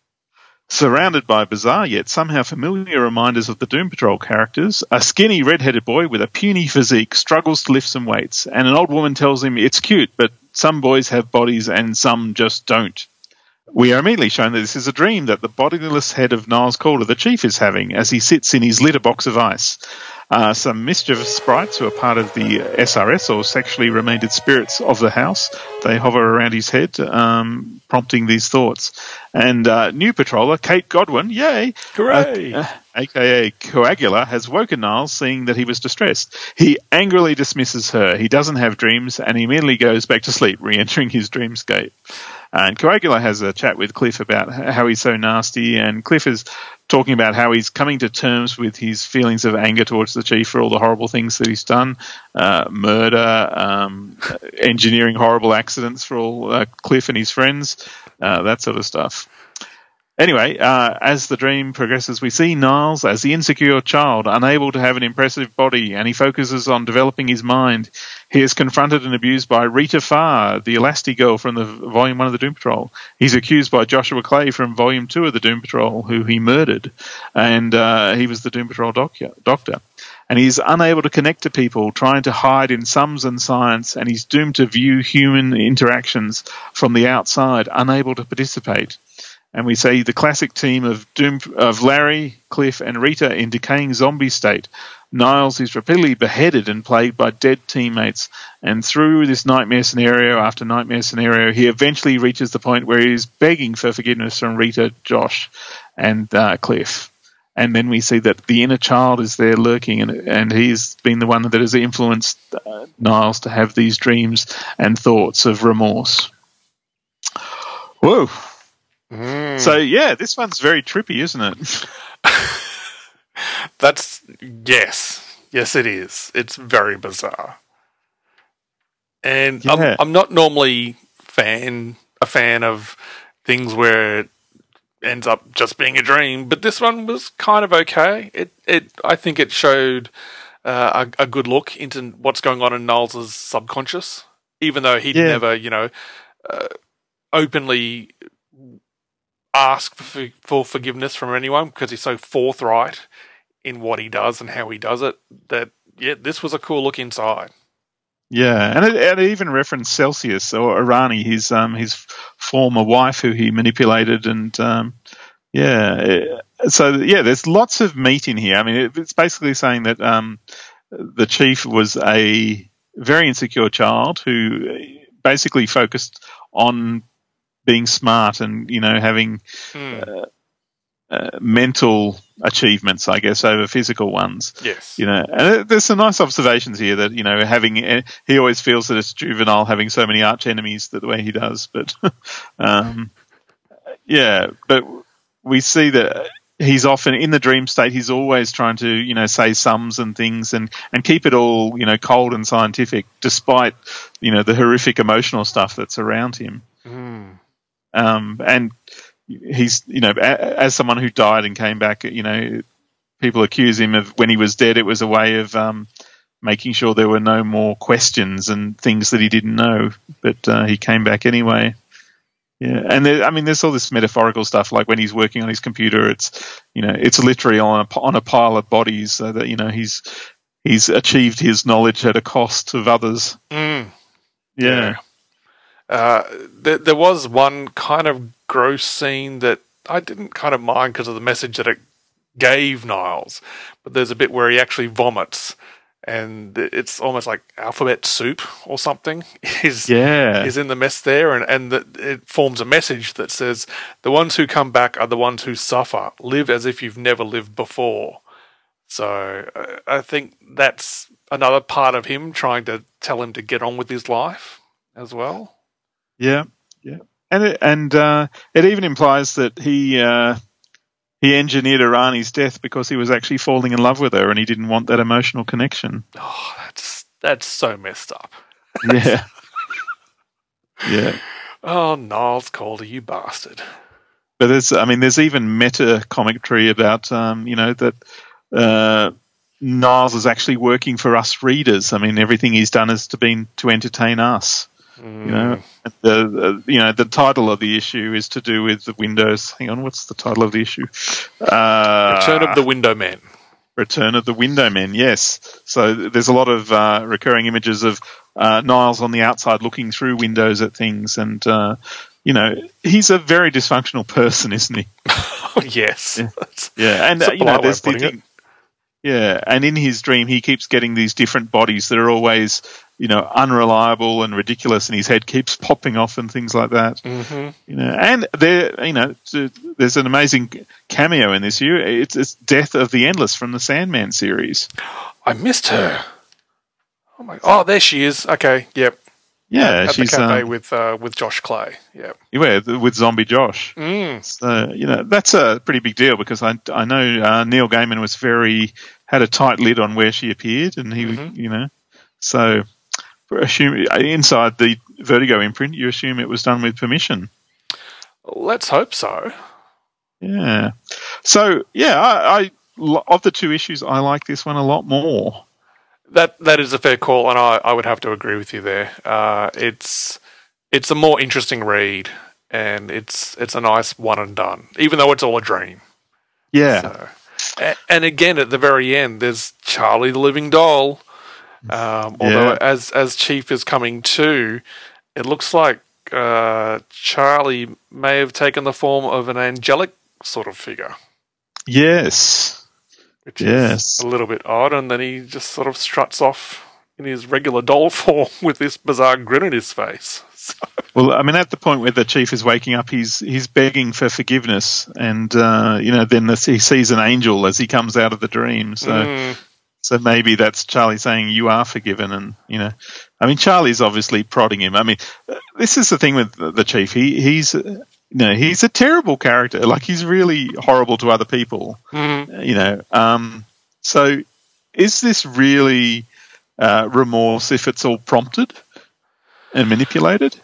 Surrounded by bizarre yet somehow familiar reminders of the Doom Patrol characters, a skinny red-headed boy with a puny physique struggles to lift some weights, and an old woman tells him it's cute, but some boys have bodies and some just don't. We are immediately shown that this is a dream that the bodiless head of Niles Calder, the chief, is having as he sits in his litter box of ice. Uh, some mischievous sprites who are part of the S R S, or sexually remanded spirits of the house, they hover around his head, um, prompting these thoughts. And uh, new patroller, Kate Godwin, yay! Hooray! Uh, uh, a k a. Coagula, has woken Niles, seeing that he was distressed. He angrily dismisses her. He doesn't have dreams, and he immediately goes back to sleep, re-entering his dreamscape. And Coagula has a chat with Cliff about how he's so nasty, and Cliff is talking about how he's coming to terms with his feelings of anger towards the chief for all the horrible things that he's done, uh, murder, um, engineering horrible accidents for all uh, Cliff and his friends, uh, that sort of stuff. Anyway, uh, as the dream progresses, we see Niles as the insecure child, unable to have an impressive body, and he focuses on developing his mind. He is confronted and abused by Rita Farr, the Elastigirl from the Volume one of the Doom Patrol. He's accused by Joshua Clay from Volume two of the Doom Patrol, who he murdered, and uh, he was the Doom Patrol doctor. doctor. And he's unable to connect to people, trying to hide in sums and science, and he's doomed to view human interactions from the outside, unable to participate. And we see the classic team of Doom, of Larry, Cliff, and Rita in decaying zombie state. Niles is repeatedly beheaded and plagued by dead teammates. And through this nightmare scenario after nightmare scenario, he eventually reaches the point where he is begging for forgiveness from Rita, Josh, and uh, Cliff. And then we see that the inner child is there lurking, and, and he's been the one that has influenced uh, Niles to have these dreams and thoughts of remorse. Whoa. Mm. So, yeah, this one's very trippy, isn't it? That's, yes. Yes, it is. It's very bizarre. And Yeah. I'm, I'm not normally fan a fan of things where it ends up just being a dream, but this one was kind of okay. It, it, I think it showed uh, a, a good look into what's going on in Niles' subconscious, even though he'd Yeah. never, you know, uh, openly ask for, for forgiveness from anyone because he's so forthright in what he does and how he does it that, yeah, this was a cool look inside. Yeah, and it, and it even referenced Celsius or Irani, his um his former wife who he manipulated, and um yeah, it, so yeah, there's lots of meat in here. I mean, it, it's basically saying that um the chief was a very insecure child who basically focused on being smart and, you know, having Mm. uh, uh, mental achievements, I guess, over physical ones. Yes. You know, and there's some nice observations here that, you know, having, he always feels that it's juvenile having so many arch enemies that the way he does, but, um, yeah, but we see that he's often in the dream state. He's always trying to, you know, say sums and things and, and keep it all, you know, cold and scientific, despite, you know, the horrific emotional stuff that's around him. Mm. Um, and he's, you know, a, as someone who died and came back, you know, people accuse him of when he was dead, it was a way of um, making sure there were no more questions and things that he didn't know, but uh, he came back anyway. Yeah, and there, I mean, there's all this metaphorical stuff, like when he's working on his computer, it's, you know, it's literally on a, on a pile of bodies, so that, you know, he's he's achieved his knowledge at a cost of others. Mm. Yeah. Yeah. Uh, there, there was one kind of gross scene that I didn't kind of mind because of the message that it gave Niles, but there's a bit where he actually vomits, and it's almost like alphabet soup or something is Yeah. is in the mess there, and and the, it forms a message that says the ones who come back are the ones who suffer. Live as if you've never lived before. So uh, I think that's another part of him trying to tell him to get on with his life as well. Yeah, yeah, and it, and uh, it even implies that he uh, he engineered Irani's death because he was actually falling in love with her, and he didn't want that emotional connection. Oh, that's that's so messed up. Yeah, yeah. Oh, Niles Calder, you bastard! But there's, I mean, there's even meta commentary about, um, you know, that uh, Niles is actually working for us readers. I mean, everything he's done has to been to entertain us. Mm. You know, the, the you know the title of the issue is to do with the Windows. Hang on, what's the title of the issue? Uh, Return of the Window Men. Return of the Window Men. Yes. So there's a lot of uh, recurring images of uh, Niles on the outside looking through windows at things, and uh, you know, he's a very dysfunctional person, isn't he? Yes. Yeah, yeah. And uh, you know, there's the thing. Yeah, and in his dream, he keeps getting these different bodies that are always, you know, unreliable and ridiculous, and his head keeps popping off and things like that. Mm-hmm. You know, and there, you know, there's an amazing cameo in this year. It's, it's Death of the Endless from the Sandman series. I missed her. Oh my! Oh, there she is. Okay, yep. Yeah, at she's the cafe um, with uh, with Josh Clay. Yeah, yeah, with Zombie Josh. Mm. So you know that's a pretty big deal because I I know uh, Neil Gaiman was very had a tight lid on where she appeared, and he Mm-hmm. you know so assume inside the Vertigo imprint, you assume it was done with permission. Let's hope so. Yeah. So yeah, I, I of the two issues, I like this one a lot more. That that is a fair call, and I, I would have to agree with you there. Uh, it's it's a more interesting read, and it's it's a nice one and done, even though it's all a dream. Yeah. So, and, and again, at the very end, there's Charlie the Living Doll. Um, although, Yeah. as as Chief is coming to, it looks like uh, Charlie may have taken the form of an angelic sort of figure. Yes. Which Yes. is a little bit odd, and then he just sort of struts off in his regular doll form with this bizarre grin on his face. So, Well, I mean, at the point where the chief is waking up, he's he's begging for forgiveness, and uh, you know, then the, he sees an angel as he comes out of the dream. So, mm, so maybe that's Charlie saying, "You are forgiven," and you know, I mean, Charlie's obviously prodding him. I mean, uh, this is the thing with the, the chief. He he's uh, you know, he's a terrible character. Like, he's really horrible to other people. mm. You know, um, so is this really uh, remorse if it's all prompted and manipulated?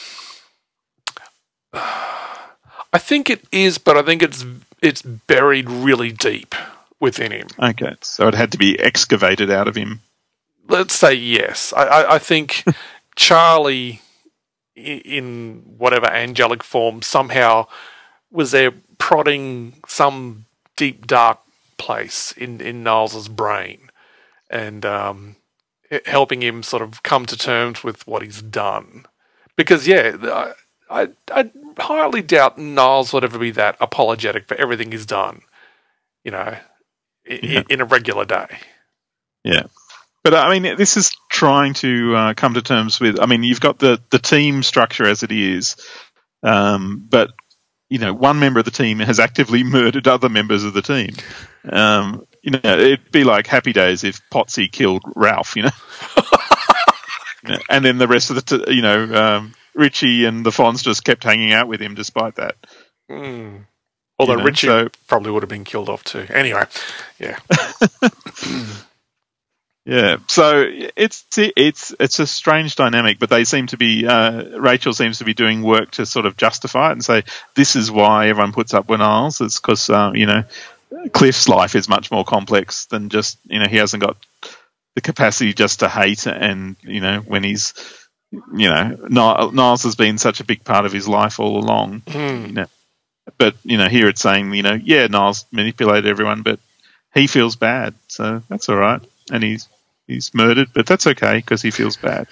I think it is, but I think it's it's buried really deep within him. Okay, so it had to be excavated out of him. Let's say yes. I, I, I think Charlie, i- in whatever angelic form, somehow was there prodding some deep, dark place in, in Niles's brain and um, it- helping him sort of come to terms with what he's done. Because, yeah, I, I, I highly doubt Niles would ever be that apologetic for everything he's done, you know, i- Yeah. in a regular day. Yeah. But, I mean, this is trying to uh, come to terms with, I mean, you've got the, the team structure as it is, um, but, you know, one member of the team has actively murdered other members of the team. Um, you know, it'd be like Happy Days if Potsy killed Ralph, you know. You know, and then the rest of the, t- you know, um, Richie and the Fonz just kept hanging out with him despite that. Mm. Although You know, Richie so- probably would have been killed off too. Anyway, yeah. Yeah, so it's it's it's a strange dynamic, but they seem to be uh, Rachel seems to be doing work to sort of justify it and say this is why everyone puts up with Niles. It's because uh, you know, Cliff's life is much more complex than just, you know, he hasn't got the capacity just to hate, and you know, when he's, you know, Niles has been such a big part of his life all along. Mm. You know, but you know, here it's saying, you know, yeah, Niles manipulated everyone, but he feels bad, so that's all right, and he's. He's murdered, but that's okay because he feels bad.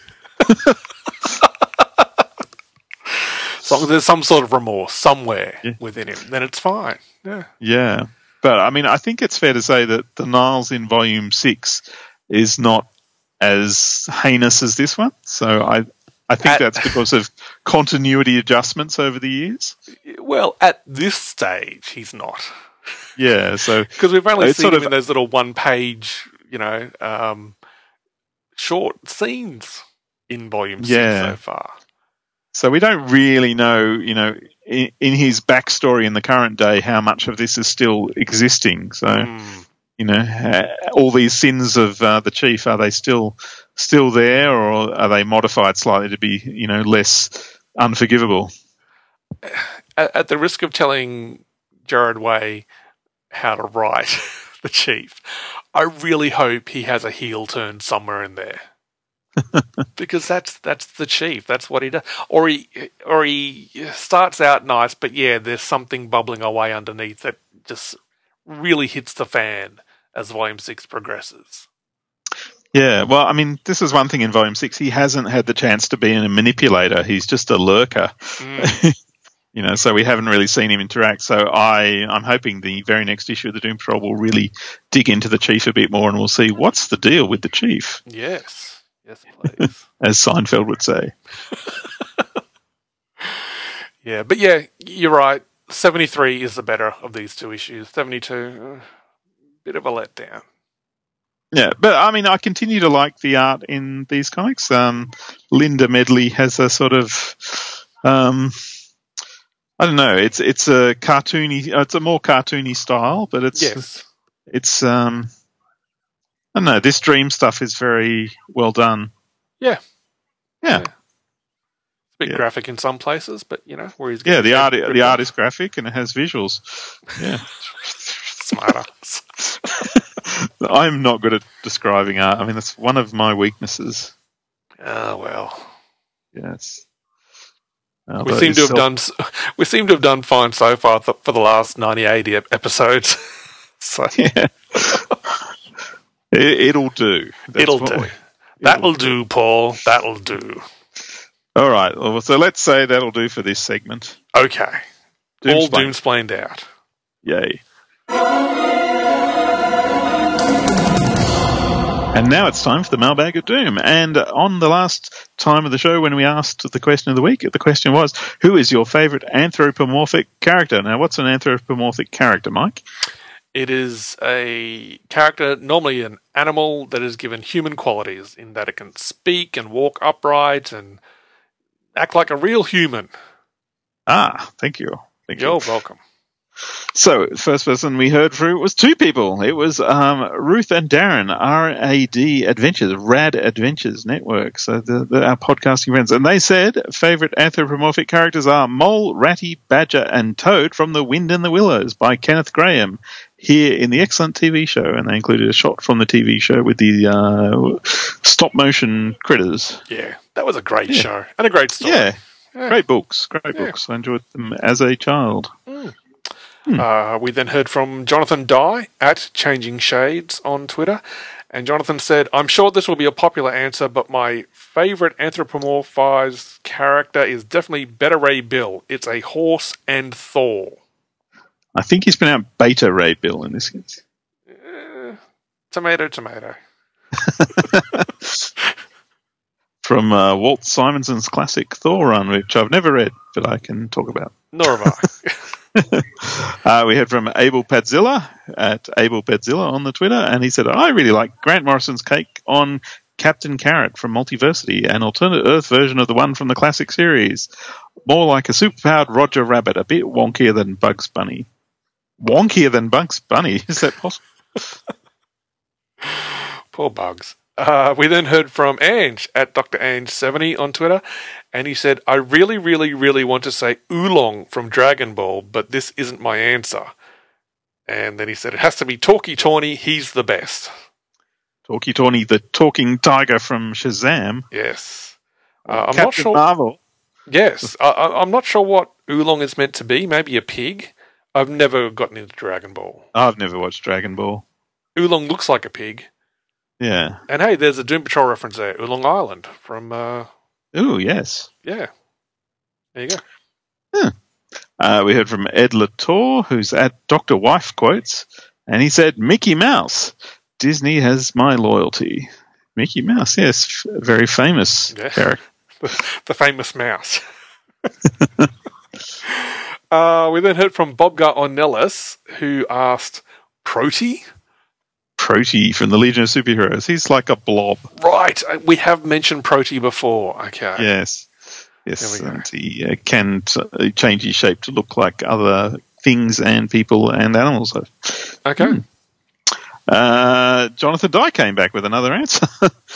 As long as there's some sort of remorse somewhere Yeah. within him, then it's fine. Yeah. Yeah. But, I mean, I think it's fair to say that the Niles in Volume six is not as heinous as this one. So I I think At- that's because of continuity adjustments over the years. Well, at this stage, he's not. Yeah, so Because we've only it's seen sort him of- in those little one-page, you know, um, short scenes in Volume Yeah. six so far. So we don't really know, you know, in, in his backstory in the current day, how much of this is still existing. So, Mm. you know, uh, all these sins of uh, the chief, are they still still there, or are they modified slightly to be, you know, less unforgivable? At, at the risk of telling Jared Way how to write the chief, I really hope he has a heel turn somewhere in there. Because that's that's the chief. That's what he does. Or he or he starts out nice, but yeah, there's something bubbling away underneath that just really hits the fan as Volume Six progresses. Yeah, well, I mean, this is one thing in Volume Six. He hasn't had the chance to be a manipulator. He's just a lurker. Mm. You know, so we haven't really seen him interact. So I, I'm hoping the very next issue of the Doom Patrol will really dig into the chief a bit more, and we'll see what's the deal with the chief, Yes, yes, please. as Seinfeld would say. Yeah, but yeah, you're right. seventy-three is the better of these two issues. seventy-two, uh, bit of a letdown. Yeah, but I mean, I continue to like the art in these comics. Um, Linda Medley has a sort of, um, I don't know, it's it's a cartoony, it's a more cartoony style, but it's Yes. it's um, I don't know. This dream stuff is very well done. Yeah. Yeah, Yeah. It's a bit Yeah. graphic in some places, but you know where he's yeah. getting The art, good the art ones. is graphic and it has visuals. Yeah. Smarter. I'm not good at describing art. I mean, that's one of my weaknesses. Oh well. Yes. We Although seem to have self- done. s- We seem to have done fine so far th- for the last ninety-eight ep- episodes. So Yeah. it, it'll do. That's it'll what do. we- That'll do, Paul. That'll do. All right. Well, so let's say that'll do for this segment. Okay. All Doomsplain. doomsplained out. Yay. And now it's time for the Mailbag of Doom. And on the last time of the show when we asked the question of the week, the question was, who is your favourite anthropomorphic character? Now, what's an anthropomorphic character, Mike? It is a character, normally an animal, that is given human qualities in that it can speak and walk upright and act like a real human. Ah, thank you. Thank you. You're welcome. So, the first person we heard through was two people. It was um, Ruth and Darren, R A D Adventures, Rad Adventures Network, so the, the, our podcasting friends. And they said favourite anthropomorphic characters are Mole, Ratty, Badger and Toad from The Wind and the Willows by Kenneth Graham, here in the excellent T V show. And they included a shot from the T V show with the uh, stop-motion critters. Yeah, that was a great Yeah. show and a great story. Yeah, Yeah. great books, great Yeah. books. I enjoyed them as a child. Uh, we then heard from Jonathan Dye at Changing Shades on Twitter. And Jonathan said, I'm sure this will be a popular answer, but my favourite anthropomorphized character is definitely Beta Ray Bill. It's a horse and Thor. I think he's been out Beta Ray Bill in this case. Tomato, tomato. From uh, Walt Simonson's classic Thor run, which I've never read, but I can talk about. Nor have I. uh, we heard from Abel Padzilla at Abel Padzilla on the Twitter, and he said, I really like Grant Morrison's take on Captain Carrot from Multiversity, an alternate Earth version of the one from the classic series. More like a superpowered Roger Rabbit, a bit wonkier than Bugs Bunny. Wonkier than Bugs Bunny? Is that possible? Poor Bugs. Uh, we then heard from Ange at Doctor Ange seventy on Twitter, and he said, I really, really, really want to say Oolong from Dragon Ball, but this isn't my answer. And then he said, it has to be Talkie Tawny, he's the best. Talkie Tawny, the talking tiger from Shazam. Yes. Uh, I'm Captain not sure. Marvel. Yes. I, I, I'm not sure what Oolong is meant to be. Maybe a pig. I've never gotten into Dragon Ball. I've never watched Dragon Ball. Oolong looks like a pig. Yeah. And hey, there's a Doom Patrol reference there. Oolong Island from, uh, Ooh, yes. yeah. There you go. Huh. Uh, we heard from Ed Latour, who's at Doctor Wife Quotes, and he said, Mickey Mouse. Disney has my loyalty. Mickey Mouse, yes, very famous Yeah. character. the, the famous mouse. uh, we then heard from Bobgar Ornelas, who asked, Protey? Protey from the Legion of Superheroes. He's like a blob. Right, uh, we have mentioned Protey before. Okay. Yes. Yes, There we go. and he uh, can t- uh, change his shape to look like other things and people and animals. Okay. Hmm. Uh, Jonathan Dye came back with another answer.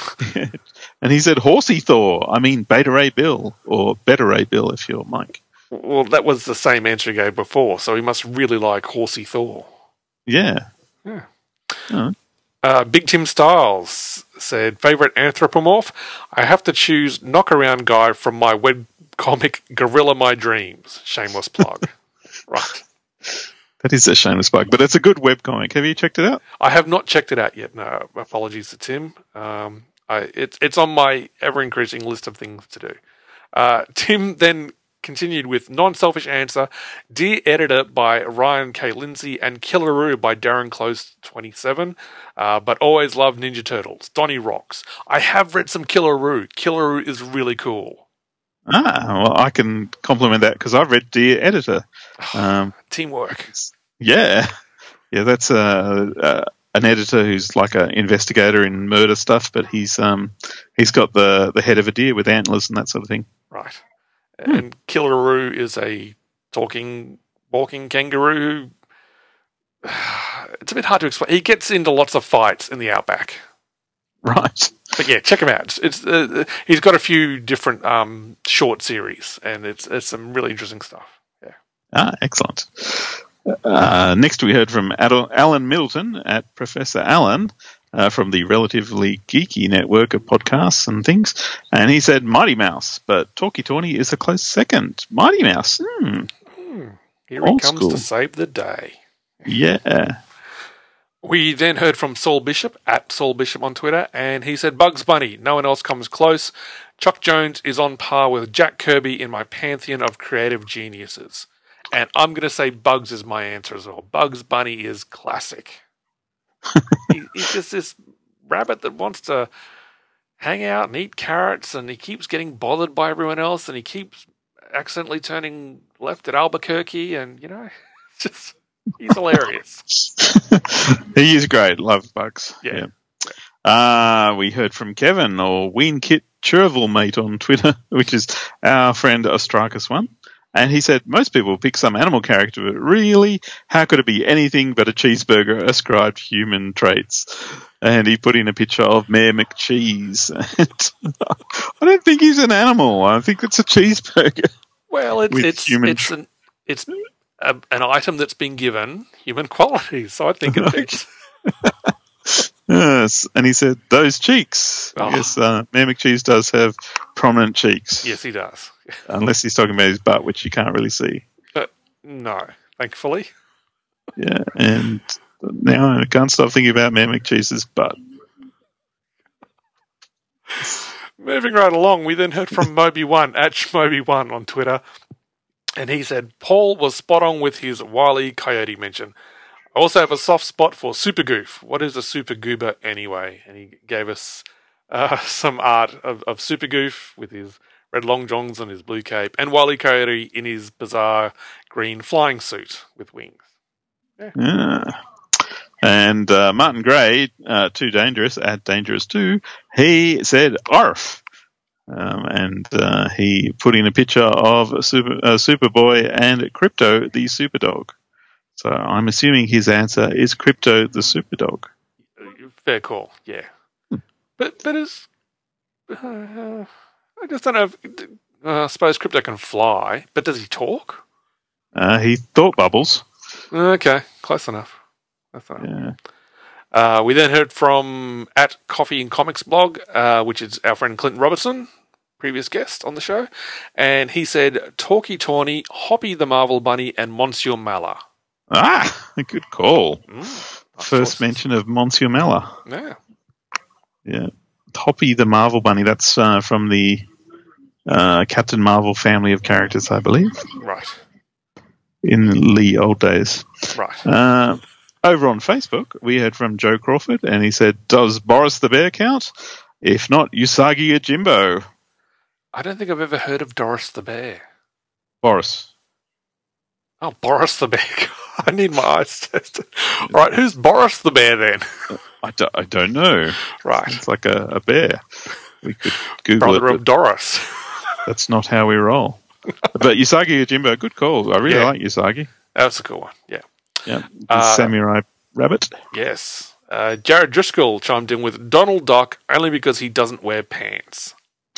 And he said Horsey Thor. I mean Beta Ray Bill, or Beta Ray Bill if you're Mike. Well, that was the same answer he gave before, so he must really like Horsey Thor. Yeah. Yeah. Oh. Uh, Big Tim Styles said, favourite anthropomorph? I have to choose Knockaround Guy from my webcomic Gorilla My Dreams. Shameless plug. Right. That is a shameless plug, but it's a good webcomic. Have you checked it out? I have not checked it out yet. No, apologies to Tim. Um, I, it's it's on my ever-increasing list of things to do. Uh, Tim then continued with non-selfish answer, Dear Editor by Ryan K. Lindsay and Killaroo by Darren Close twenty-seven, uh, but always love Ninja Turtles. Donnie rocks. I have read some Killaroo. Killaroo is really cool. Ah, well, I can compliment that because I've read Dear Editor. Um, Teamwork. Yeah. Yeah, that's uh, uh, an editor who's like an investigator in murder stuff, but he's um, he's got the, the head of a deer with antlers and that sort of thing. Right. And Killaroo is a talking, walking kangaroo. It's a bit hard to explain. He gets into lots of fights in the outback. Right. But yeah, check him out. It's, it's uh, he's got a few different um, short series, and it's it's some really interesting stuff. Yeah. Ah, excellent. Uh, next, we heard from Ad- Alan Middleton at Professor Alan uh, from the relatively geeky network of podcasts and things, and he said Mighty Mouse, but Talkie Tawny is a close second. Mighty Mouse. Hmm. Hmm. Here Old he comes school. to save the day. Yeah. We then heard from Saul Bishop, at Saul Bishop on Twitter, and he said, Bugs Bunny, no one else comes close. Chuck Jones is on par with Jack Kirby in my pantheon of creative geniuses. And I'm going to say Bugs is my answer as well. Bugs Bunny is classic. he, he's just this rabbit that wants to hang out and eat carrots, and he keeps getting bothered by everyone else, and he keeps accidentally turning left at Albuquerque, and, you know, it's just... He's hilarious. He is great. Love Bugs. Yeah. yeah. Uh, we heard from Kevin, or Ween Kit Chervil Mate on Twitter, which is our friend Ostrakus one. And he said, most people pick some animal character, but really, how could it be anything but a cheeseburger ascribed human traits? And he put in a picture of Mayor McCheese. And I don't think he's an animal. I think it's a cheeseburger. Well, it's with it's human it's an it's a, an item that's been given human qualities, so I think it fits. Yes, and he said, those cheeks. Oh. Yes, uh, Mayor McCheese does have prominent cheeks. Yes, he does. Unless he's talking about his butt, which you can't really see. But no, thankfully. Yeah, and now I can't stop thinking about Mayor McCheese's butt. Moving right along, we then heard from Moby One at Moby One on Twitter, and he said Paul was spot on with his Wile E. Coyote mention. I also have a soft spot for Super Goof. What is a Super Goober anyway? And he gave us uh, some art of, of Super Goof with his red long johns and his blue cape, and Wile E. Coyote in his bizarre green flying suit with wings. Yeah. Yeah. And uh, Martin Gray, uh, Too Dangerous, at Dangerous two, he said Arf. Um, and uh, he put in a picture of Super, uh, Superboy and Crypto, the Superdog. So I'm assuming his answer is Crypto, the Superdog. Fair call, yeah. But but it's, uh, I just don't know. If, uh, I suppose Crypto can fly, but does he talk? Uh, he thought bubbles. Okay, close enough. That's all right. Yeah. Uh, we then heard from at Coffee and Comics blog, uh, which is our friend Clinton Robertson, previous guest on the show, and he said Talkie Tawny, Hoppy the Marvel Bunny, and Monsieur Mala. Ah, a good call. Mm, nice First choices. mention of Monsieur Mala. Yeah. Yeah. Hoppy the Marvel Bunny, that's uh, from the uh, Captain Marvel family of characters, I believe, Right. in the old days. Right. Uh, Over on Facebook, we heard from Joe Crawford, and he said, "Does Boris the Bear count? If not, Usagi Yojimbo." I don't think I've ever heard of Doris the Bear. Boris. Oh, Boris the Bear. I need my eyes tested. All right, who's Boris the Bear then? I, do, I don't know. Right. It's like a, a bear. We could Google Brother it. of Doris. That's not how we roll. But Usagi Yojimbo, good call. I really Yeah. like Usagi. That's a cool one, yeah. Yeah. Uh, Samurai Rabbit. Yes. Uh, Jared Driscoll chimed in with Donald Duck only because he doesn't wear pants.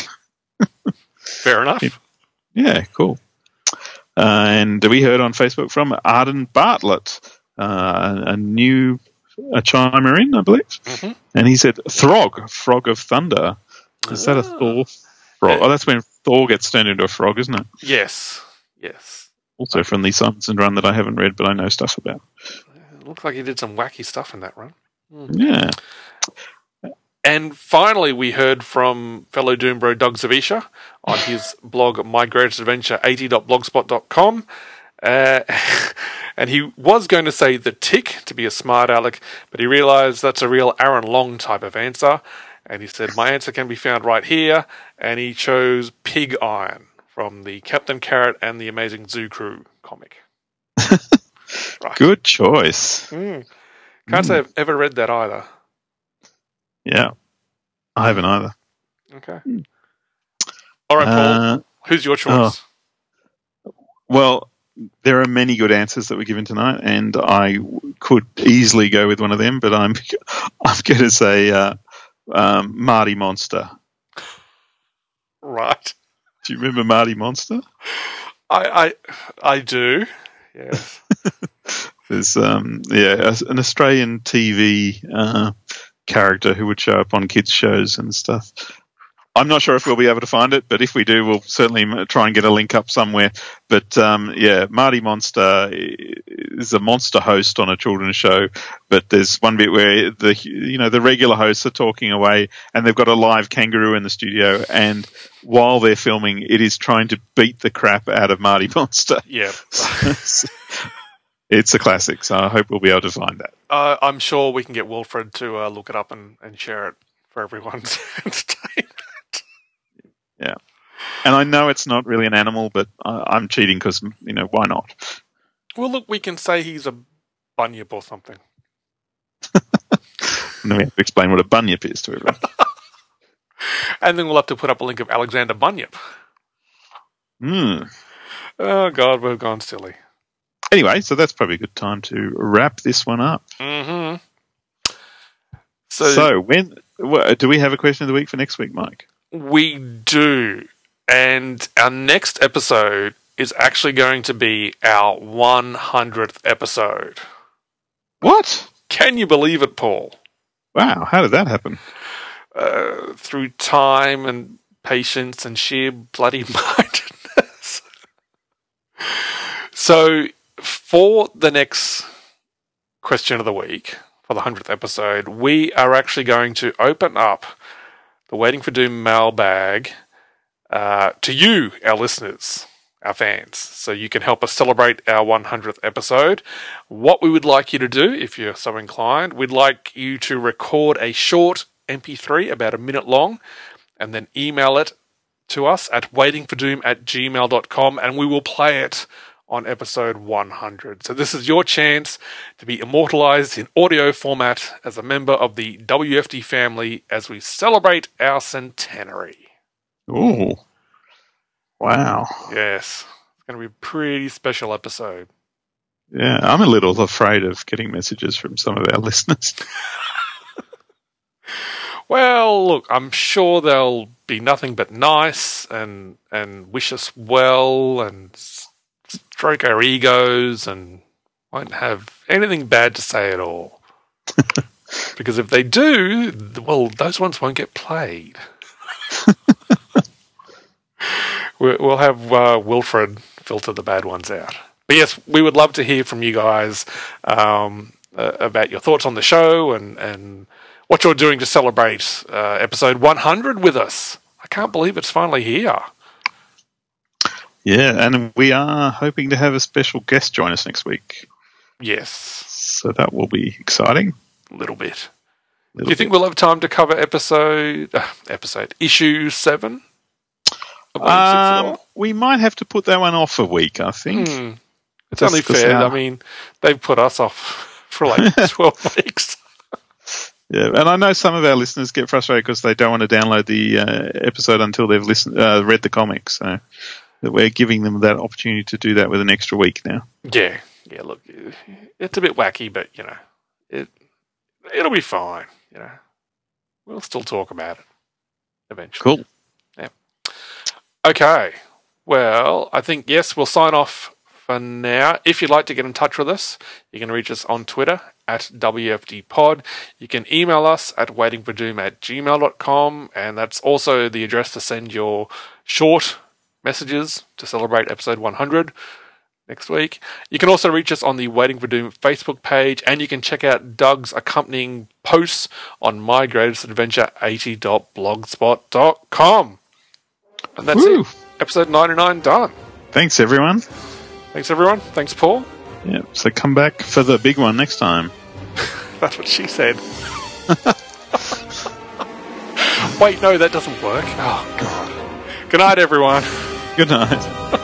Fair enough. Yeah, cool. Uh, and we heard on Facebook from Arden Bartlett, uh, a new a chimer in, I believe. Mm-hmm. And he said, Throg, Frog of Thunder. Is that a Thor frog? Yeah. Oh, that's when Thor gets turned into a frog, isn't it? Yes. Yes. Also from the Simonson run that I haven't read, but I know stuff about. It looks like he did some wacky stuff in that run. Yeah. And finally, we heard from fellow Doombro Doug Zavisha on his blog, my greatest adventure eighty dot blogspot dot com. Uh, and he was going to say the tick to be a smart aleck, but he realised that's a real Aaron Long type of answer. And he said, my answer can be found right here. And he chose Pig Iron from the Captain Carrot and the Amazing Zoo Crew comic. Right. Good choice. Mm. Can't Mm. say I've ever read that either. Yeah. I haven't either. Okay. All right, Paul. Uh, Who's your choice? Oh. Well, there are many good answers that were given tonight, and I w- could easily go with one of them, but I'm I'm going to say uh, um, Marty Monster. Right. Do you remember Marty Monster? I I, I do. Yes. There's um, yeah, an Australian T V uh, character who would show up on kids' shows and stuff. I'm not sure if we'll be able to find it, but if we do, we'll certainly m- try and get a link up somewhere. But um, yeah, Marty Monster is a monster host on a children's show. But there's one bit where the you know the regular hosts are talking away, and they've got a live kangaroo in the studio, and while they're filming, it is trying to beat the crap out of Marty Monster. Yeah. It's a classic, so I hope we'll be able to find that. Uh, I'm sure we can get Wilfred to uh, look it up and, and share it for everyone's entertainment. Yeah. And I know it's not really an animal, but I, I'm cheating because, you know, why not? Well, look, we can say he's a bunyip or something. And then we have to explain what a bunyip is to everyone. And then we'll have to put up a link of Alexander Bunyip. Hmm. Oh, God, we've gone silly. Anyway, so that's probably a good time to wrap this one up. Mm-hmm. So, So, when wh- do we have a question of the week for next week, Mike? we do. And our next episode is actually going to be our one hundredth episode. What? Can you believe it, Paul? Wow, how did that happen? Uh, through time and patience and sheer bloody mindedness. So, for the next question of the week, for the hundredth episode, we are actually going to open up the Waiting for Doom mailbag uh, to you, our listeners, our fans, so you can help us celebrate our one hundredth episode. What we would like you to do, if you're so inclined, we'd like you to record a short M P three, about a minute long, and then email it to us at waitingfordoom at gmail dot com, and we will play it on episode one hundred. So this is your chance to be immortalized in audio format as a member of the W F D family as we celebrate our centenary. Oh, wow. Yes, it's going to be a pretty special episode. Yeah, I'm a little afraid of getting messages from some of our listeners. Well, look, I'm sure they'll be nothing but nice and and wish us well and stroke our egos and won't have anything bad to say at all. Because if they do, well, those ones won't get played. We'll have uh, Wilfred filter the bad ones out. But yes, we would love to hear from you guys um, uh, about your thoughts on the show and, and what you're doing to celebrate uh, episode one hundred with us. I can't believe it's finally here. Yeah, and we are hoping to have a special guest join us next week. Yes. so that will be exciting. A little bit. Little Do you think bit. we'll have time to cover episode, uh, episode, issue seven? of Wave Six at Um, all? we might have to put that one off a week, I think. Hmm. It's Just only 'cause fair. now- I mean, they've put us off for like twelve weeks. Yeah, and I know some of our listeners get frustrated because they don't want to download the uh, episode until they've listened, uh, read the comics. So that we're giving them that opportunity to do that with an extra week now. Yeah, yeah. Look, it's a bit wacky, but you know, it it'll be fine. You know, we'll still talk about it eventually. Cool. Yeah. Okay. Well, I think yes, we'll sign off for now. If you'd like to get in touch with us, you can reach us on Twitter at W F D Pod. You can email us at waitingfordoom at gmail dot com, and that's also the address to send your short messages to celebrate episode one hundred next week. You can also reach us on the Waiting for Doom Facebook page, and you can check out Doug's accompanying posts on my greatest adventure eighty dot blogspot dot com. And that's Woo. it. Episode ninety-nine done. Thanks, everyone. Thanks, everyone. Thanks, Paul. Yeah, so come back for the big one next time. That's what she said. Wait, no, that doesn't work. Oh, God. Good night, everyone. Good night.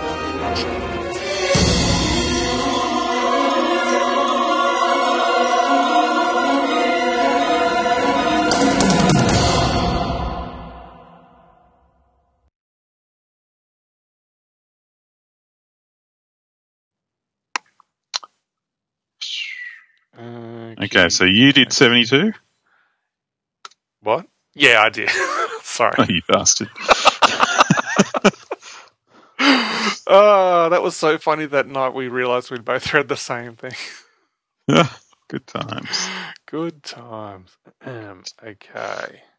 Okay, so you did seventy-two? What? Yeah, I did. Sorry. Oh, you bastard. Oh, that was so funny that night we realised we'd both read the same thing. Good times. Good times. Um, okay.